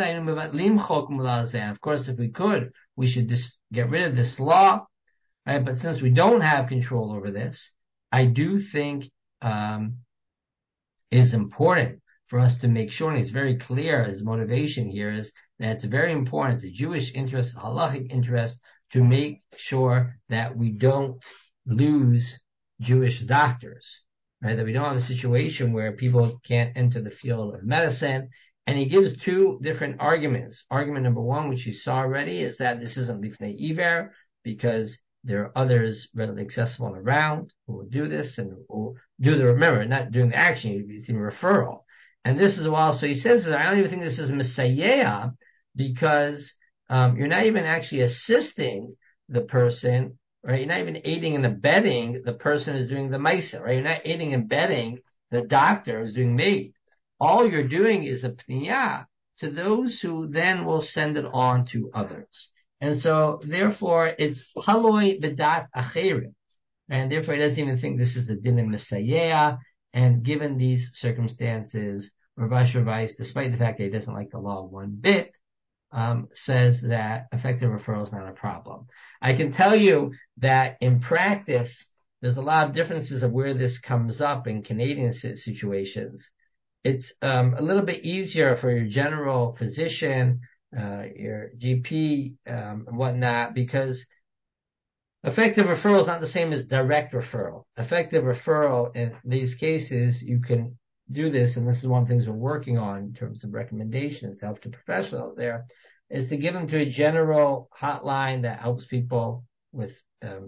A: of course, if we could, we should just get rid of this law, right? But since we don't have control over this, I do think it is important for us to make sure, and it's very clear, his motivation here is that it's very important, it's a Jewish interest, a halachic interest, to make sure that we don't lose Jewish doctors, right? That we don't have a situation where people can't enter the field of medicine. And he gives two different arguments. Argument number one, which you saw already, is that this isn't Lifnei Iver, because there are others readily accessible and around who will do this and will do the, remember, not doing the action, it's in referral. And this is why, so he says, I don't even think this is Messiah, because you're not even actually assisting the person, right? You're not even aiding and abetting the person who's doing the Maisa, right? You're not aiding and abetting the doctor who's doing MAID. All you're doing is a pniyah to those who then will send it on to others. And so, therefore, it's haloi bedat acherim. And therefore, he doesn't even think this is a din of Messiah. And given these circumstances, Rav Asher Weiss, despite the fact that he doesn't like the law one bit, says that effective referral is not a problem. I can tell you that in practice, there's a lot of differences of where this comes up in Canadian situations. It's a little bit easier for your general physician, your GP, and whatnot, because effective referral is not the same as direct referral. Effective referral in these cases, you can do this, and this is one of the things we're working on in terms of recommendations to healthcare professionals there, is to give them to a general hotline that helps people with,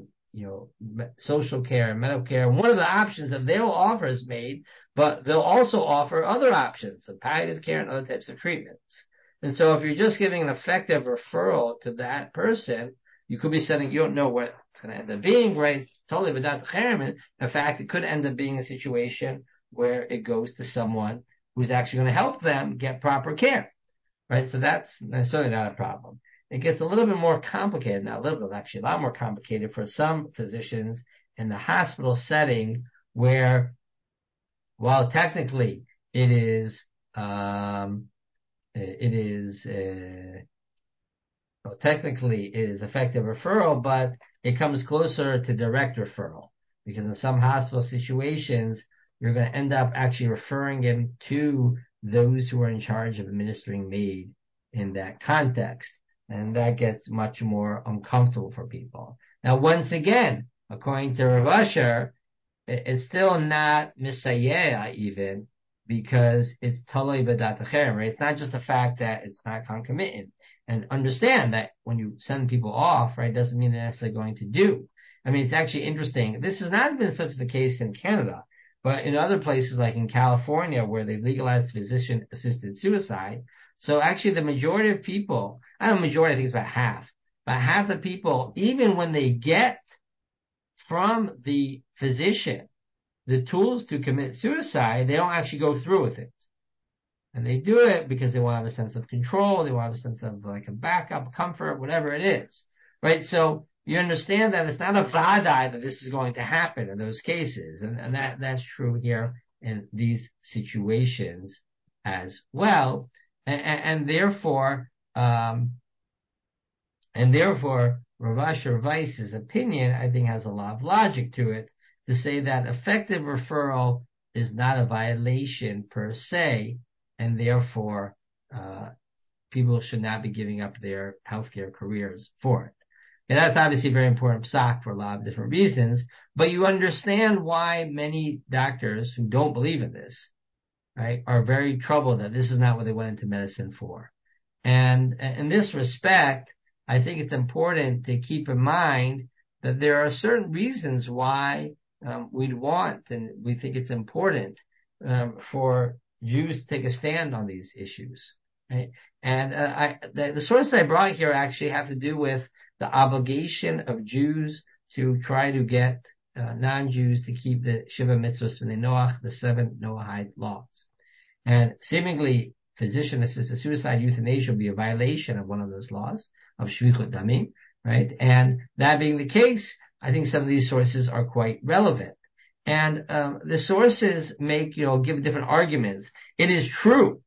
A: social care and medical care. And one of the options that they'll offer is MAID, but they'll also offer other options of palliative care and other types of treatments. And so if you're just giving an effective referral to that person, you could be sending, you don't know what it's going to end up being, right? It's totally without the cherem. In fact, it could end up being a situation where it goes to someone who's actually going to help them get proper care, right? So that's necessarily not a problem. It gets a little bit more complicated now, actually a lot more complicated for some physicians in the hospital setting where, while technically it is effective referral, but it comes closer to direct referral, because in some hospital situations, you're going to end up actually referring him to those who are in charge of administering MAID in that context. And that gets much more uncomfortable for people. Now, once again, according to Rav Asher, it's still not Messiah even, because it's Taloi B'dat Acherem, right? It's not just the fact that it's not concomitant. And understand that when you send people off, right, doesn't mean they're necessarily going to do. I mean, it's actually interesting. This has not been such the case in Canada, but in other places like in California where they've legalized physician-assisted suicide. So actually the majority of people, I don't know, majority, I think it's about half the people, even when they get from the physician the tools to commit suicide, they don't actually go through with it. And they do it because they want to have a sense of control. They want to have a sense of like a backup, comfort, whatever it is. Right? So you understand that it's not a vadai that this is going to happen in those cases. And that's true here in these situations as well. And therefore, Rav Asher Weiss's opinion, I think, has a lot of logic to it to say that effective referral is not a violation per se, and therefore people should not be giving up their healthcare careers for it. And that's obviously a very important psak for a lot of different reasons, but you understand why many doctors who don't believe in this, right, are very troubled that this is not what they went into medicine for. And in this respect, I think it's important to keep in mind that there are certain reasons why we'd want and we think it's important for Jews to take a stand on these issues. Right? And the sources I brought here actually have to do with the obligation of Jews to try to get non-Jews to keep the Shiva Mitzvahs B'nai Noach, the 7 Noahide laws. And seemingly, physician-assisted suicide, euthanasia will be a violation of one of those laws of Shvichut Damim, right? And that being the case, I think some of these sources are quite relevant. And the sources give different arguments. It is true,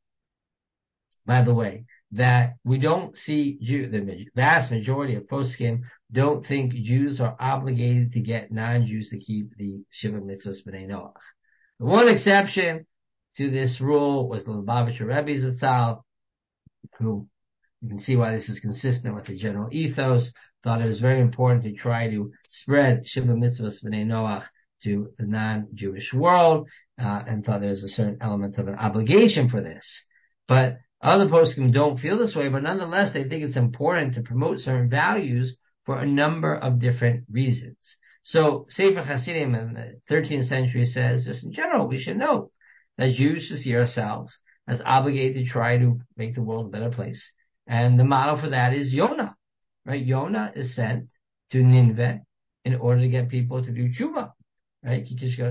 A: by the way, that we don't see the vast majority of poskim don't think Jews are obligated to get non-Jews to keep the Shiva Mitzvahs B'nai Noach. The one exception to this rule was the Lubavitcher Rebbe Zatzal, who you can see why this is consistent with the general ethos, thought it was very important to try to spread Shiva Mitzvahs B'nai Noach to the non-Jewish world, and thought there was a certain element of an obligation for this. But other poskim don't feel this way, but nonetheless, they think it's important to promote certain values for a number of different reasons. So, Sefer Hasidim in the 13th century says, just in general, we should know that Jews should see ourselves as obligated to try to make the world a better place. And the model for that is Yonah, right? Yonah is sent to Nineveh in order to get people to do tshuva, right?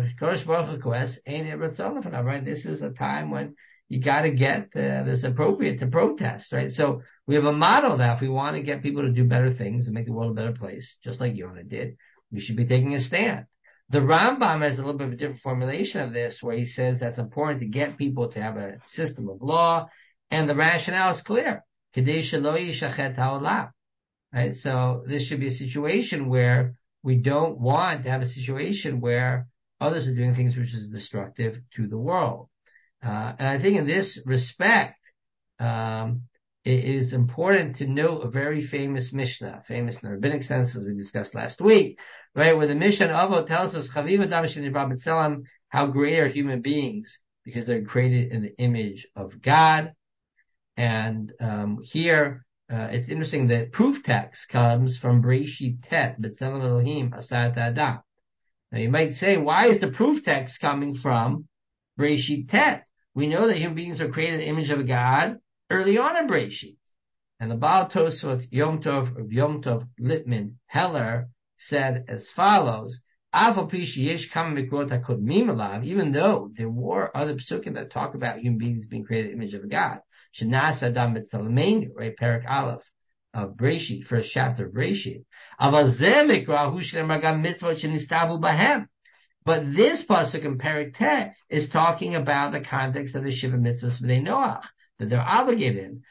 A: Right? This is a time when you got to get this appropriate to protest, right? So we have a model that if we want to get people to do better things and make the world a better place, just like Yonah did, we should be taking a stand. The Rambam has a little bit of a different formulation of this, where he says that's important to get people to have a system of law, and the rationale is clear. Right? So this should be a situation where we don't want to have a situation where others are doing things which is destructive to the world. And I think in this respect, it is important to note a very famous Mishnah, famous in the rabbinic sense, as we discussed last week, right? Where the Mishnah Avot tells us, how great are human beings because they're created in the image of God. And here, it's interesting that proof text comes from Bereshit Tet, B'Tselem Elohim Asat Adam. Now you might say, why is the proof text coming from Bereshit Tet? We know that human beings are created in the image of God early on in Bereshit. And the Baal Tosfot Yom Tov Lippman Heller said as follows, even though there were other psukim that talk about human beings being created in the image of God, Shenas Adam B'Tzelem, right, Perek Aleph of Bereshit, first chapter of Bereshit. But this pasuk in Perek Tet is talking about the context of the Shiva Mitzvahs B'nai Noach, that they're obligated.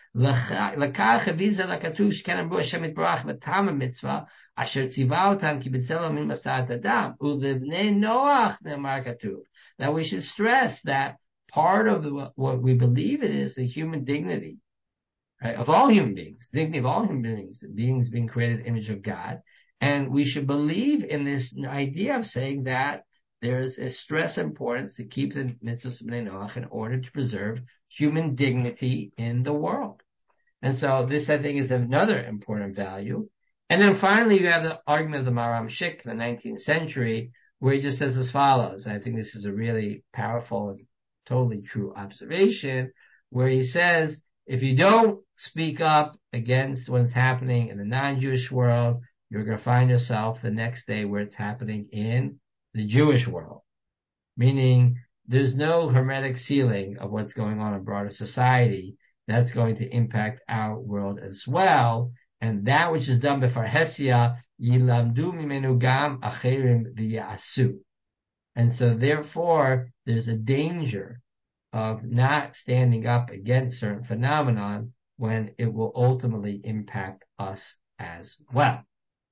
A: That we should stress that part of what we believe it is the human dignity, right, of all human beings, dignity of all human beings being created in the image of God. And we should believe in this idea of saying that there's a stress importance to keep the mitzvahs of Bnei Noach in order to preserve human dignity in the world. And so this, I think, is another important value. And then finally, you have the argument of the Maram Shik in the 19th century, where he just says as follows. I think this is a really powerful and totally true observation, where he says, if you don't speak up against what's happening in the non-Jewish world, you're going to find yourself the next day where it's happening in the Jewish world. meaning there's no hermetic ceiling of what's going on in broader society that's going to impact our world as well. And that which is done before Hesia, yilamdu mimenu gam acherim v'yasu. And so therefore, there's a danger of not standing up against certain phenomenon when it will ultimately impact us as well.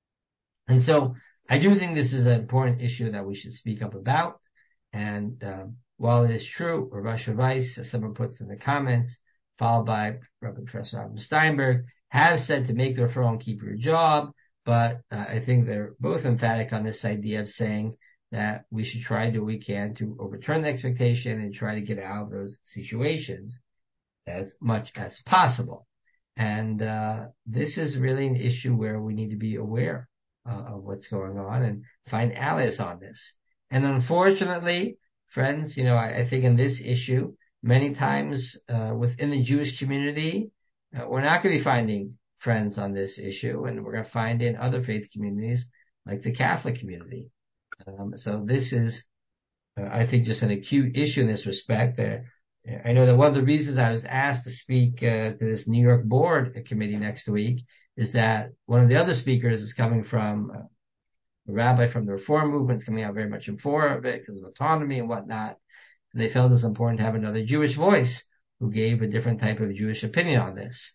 A: And so I do think this is an important issue that we should speak up about. And while it is true, Rav Weiss, as someone puts in the comments, followed by Rabbi Professor Adam Steinberg, have said to make the referral and keep your job. But I think they're both emphatic on this idea of saying that we should try to do what we can to overturn the expectation and try to get out of those situations as much as possible. And this is really an issue where we need to be aware of what's going on and find allies on this. And unfortunately, friends, I think in this issue, many times within the Jewish community, we're not going to be finding friends on this issue, and we're going to find in other faith communities like the Catholic community. So this is, I think, just an acute issue in this respect. I know that one of the reasons I was asked to speak to this New York board committee next week is that one of the other speakers is coming from a rabbi from the Reform movement, is coming out very much in favor of it because of autonomy and whatnot. And they felt it was important to have another Jewish voice who gave a different type of Jewish opinion on this.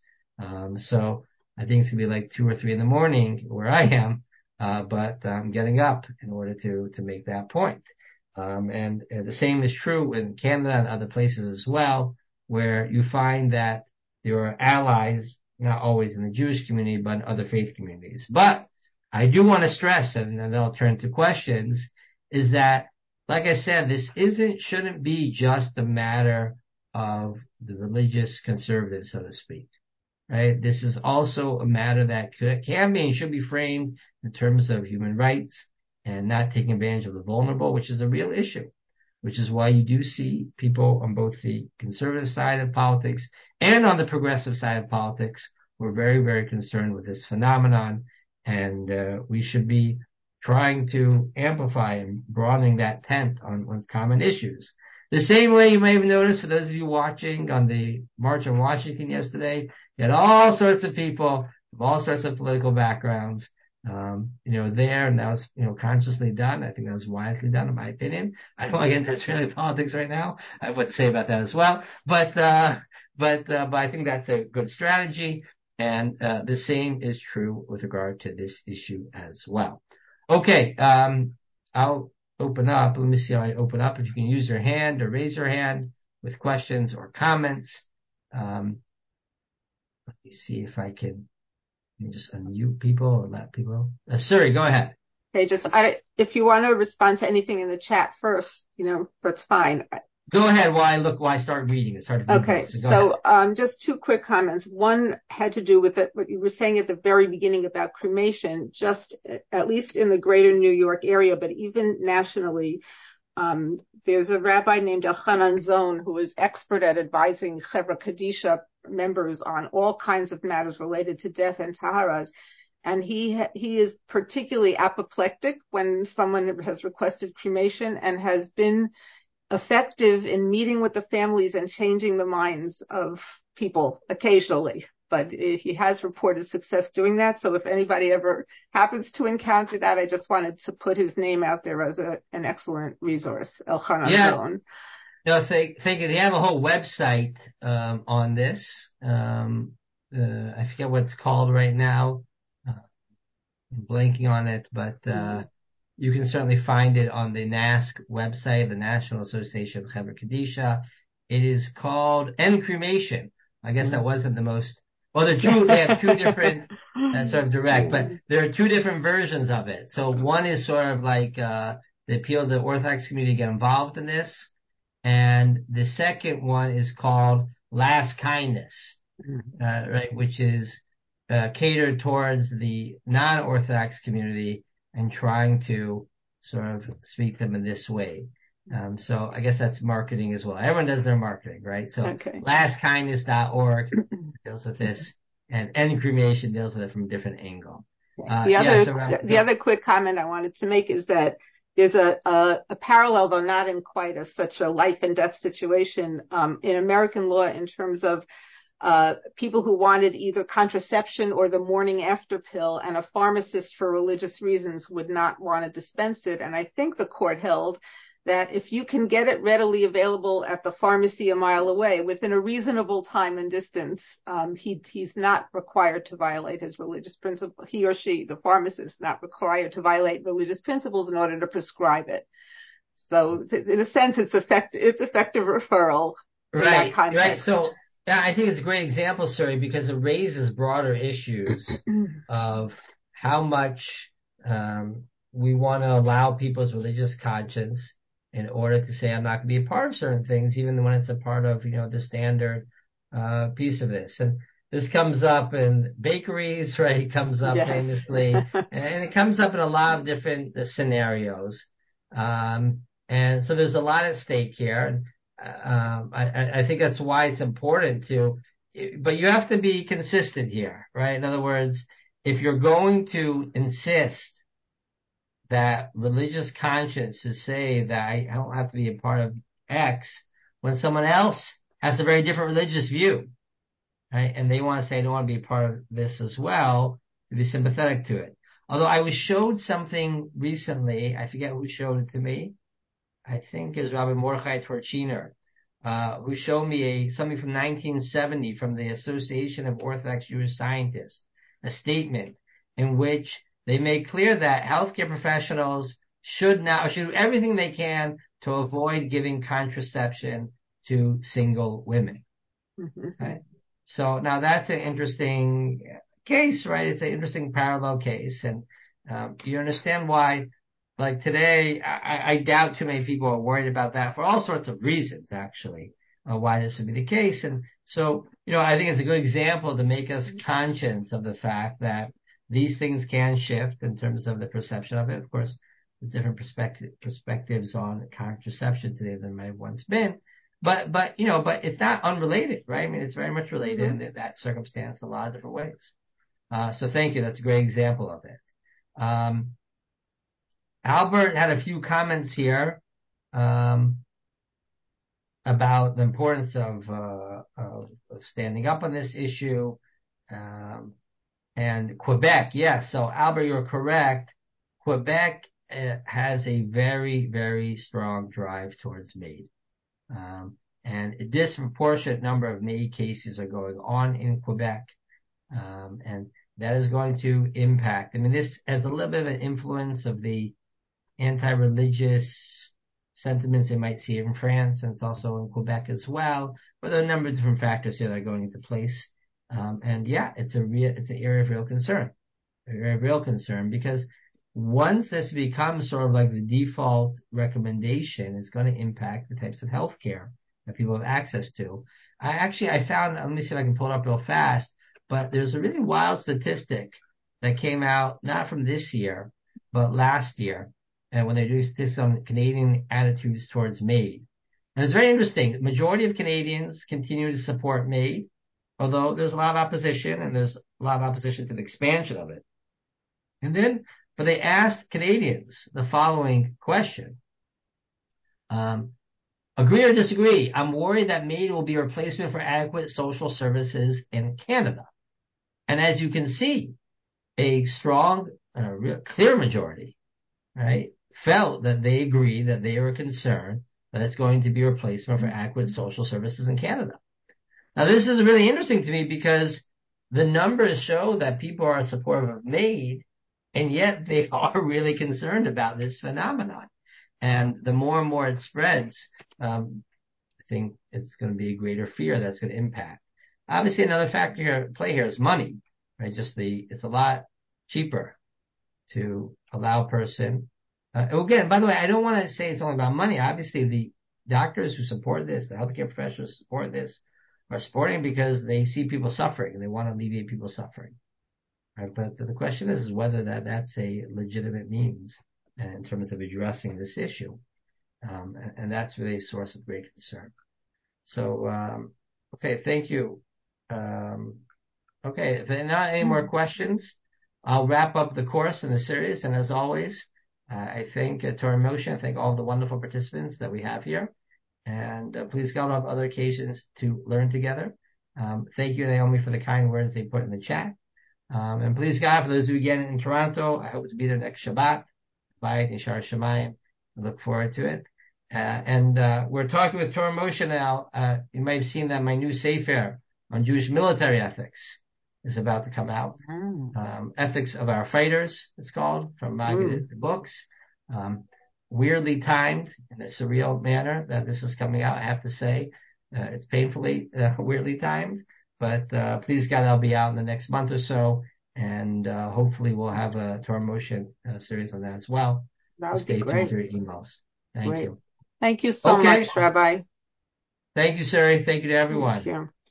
A: So I think it's going to be like 2 or 3 in the morning where I am. But I'm getting up in order to make that point. And the same is true in Canada and other places as well, where you find that there are allies, not always in the Jewish community, but in other faith communities. But I do want to stress, and then I'll turn to questions, is that, like I said, this shouldn't be just a matter of the religious conservatives, so to speak. Right? This is also a matter that can be and should be framed in terms of human rights and not taking advantage of the vulnerable, which is a real issue, which is why you do see people on both the conservative side of politics and on the progressive side of politics who are very, very concerned with this phenomenon. And we should be trying to amplify and broadening that tent on common issues. The same way you may have noticed, for those of you watching on the March on Washington yesterday, you had all sorts of people of all sorts of political backgrounds, there, and that was, consciously done. I think that was wisely done, in my opinion. I don't want to get into Israeli politics right now. I have what to say about that as well. But I think that's a good strategy. And, the same is true with regard to this issue as well. Okay. I'll open up. Let me see how I open up. If you can use your hand or raise your hand with questions or comments. Let me see if I can just unmute people or let people. Suri, go ahead.
B: Hey, if you want to respond to anything in the chat first, that's fine.
A: Go ahead while I start reading. It's hard to read.
B: Okay, so just 2 quick comments. One had to do with what you were saying at the very beginning about cremation, just at least in the greater New York area, but even nationally. There's a rabbi named Elchanan Zon who is expert at advising Chevra Kadisha members on all kinds of matters related to death and taharas. And he is particularly apoplectic when someone has requested cremation, and has been effective in meeting with the families and changing the minds of people occasionally. But he has reported success doing that. So if anybody ever happens to encounter that, I just wanted to put his name out there as an excellent resource, Elchanan Zon.
A: No, thank you. They have a whole website on this. I forget what it's called right now. I'm blanking on it, but you can certainly find it on the NASC website, the National Association of Chevra Kadisha. It is called End Cremation. I guess that wasn't the most. Well, they have 2 different sort of direct, but there are 2 different versions of it. So one is sort of like the appeal of the Orthodox community to get involved in this. And the second one is called Last Kindness, right, which is catered towards the non-Orthodox community and trying to sort of speak to them in this way. So I guess that's marketing as well. Everyone does their marketing, right? So LastKindness.org deals with this, and End Cremation deals with it from a different angle.
B: The other quick comment I wanted to make is that there's a parallel, though not in quite such a life and death situation, in American law in terms of people who wanted either contraception or the morning after pill, and a pharmacist for religious reasons would not want to dispense it. And I think the court held that if you can get it readily available at the pharmacy a mile away within a reasonable time and distance, he's not required to violate his religious principle. He or she, the pharmacist, not required to violate religious principles in order to prescribe it. So in a sense, it's effective referral in that context.
A: Right. So yeah, I think it's a great example, Suri, because it raises broader issues of how much we want to allow people's religious conscience in order to say, I'm not going to be a part of certain things, even when it's a part of, the standard piece of this. And this comes up in bakeries, right? It comes up famously, and it comes up in a lot of different scenarios. And so there's a lot at stake here. I think that's why it's important but you have to be consistent here, right? In other words, if you're going to insist that religious conscience is say that I don't have to be a part of X when someone else has a very different religious view, right? And they want to say, I don't want to be a part of this as well, to be sympathetic to it. Although I was showed something recently, I forget who showed it to me. I think it was Rabbi Mordechai Torchiner, who showed me something from 1970 from the Association of Orthodox Jewish Scientists, a statement in which they make clear that healthcare professionals should do everything they can to avoid giving contraception to single women.
B: Mm-hmm.
A: Right? So now that's an interesting case, right? It's an interesting parallel case. And you understand why, like today, I doubt too many people are worried about that for all sorts of reasons, actually, why this would be the case. And so, I think it's a good example to make us conscious of the fact that these things can shift in terms of the perception of it. Of course, there's different perspectives on contraception today than might have once been. But it's not unrelated, right? I mean, it's very much related in that circumstance in a lot of different ways. So thank you. That's a great example of it. Albert had a few comments here, about the importance of standing up on this issue. And Quebec, yes. So Albert, you're correct. Quebec has a very, very strong drive towards MAID. And a disproportionate number of MAID cases are going on in Quebec. And that is going to impact. I mean, this has a little bit of an influence of the anti-religious sentiments they might see in France, and it's also in Quebec as well. But there are a number of different factors here that are going into place. And yeah, it's an area of real concern, because once this becomes sort of like the default recommendation, it's going to impact the types of healthcare that people have access to. I found, let me see if I can pull it up real fast, but there's a really wild statistic that came out, not from this year, but last year, and when they do statistics on Canadian attitudes towards MAID. And it's very interesting. The majority of Canadians continue to support MAID, although there's a lot of opposition, and there's a lot of opposition to the expansion of it. But they asked Canadians the following question. Agree or disagree? I'm worried that MAID will be a replacement for adequate social services in Canada. And as you can see, a strong, real clear majority, right, felt that they agree, that they were concerned that it's going to be a replacement for adequate social services in Canada. Now, this is really interesting to me because the numbers show that people are supportive of MAID, and yet they are really concerned about this phenomenon. And the more and more it spreads, I think it's going to be a greater fear that's going to impact. Obviously, another factor here, play here is money, right? It's a lot cheaper to allow a person. Again, by the way, I don't want to say it's only about money. Obviously, the doctors who support this, the healthcare professionals who support this, are supporting because they see people suffering and they want to alleviate people's suffering. Right? But the question is whether that's a legitimate means in terms of addressing this issue. And that's really a source of great concern. So, okay, thank you. Okay, if there are not any more questions, I'll wrap up the course in the series. And as always, I thank Torah Moshe. I thank all the wonderful participants that we have here. And please God, we'll have other occasions to learn together. Thank you, Naomi, for the kind words they put in the chat. And please God, for those who again in Toronto, I hope to be there next Shabbat. Bayit and Shar Shemayim. I look forward to it. We're talking with Torah Moshe now. You might have seen that my new Sefer on Jewish military ethics is about to come out. Ethics of Our Fighters, it's called, from Maggid Books. Weirdly timed in a surreal manner that this is coming out, I have to say. It's painfully weirdly timed, but please God, I'll be out in the next month or so, and hopefully we'll have a Torah Moshe series on that as well.
B: That would
A: Stay
B: be
A: tuned
B: great.
A: to your emails. Thank you.
B: Thank you so much, Rabbi.
A: Thank you, Sari. Thank you to everyone.
B: Thank you.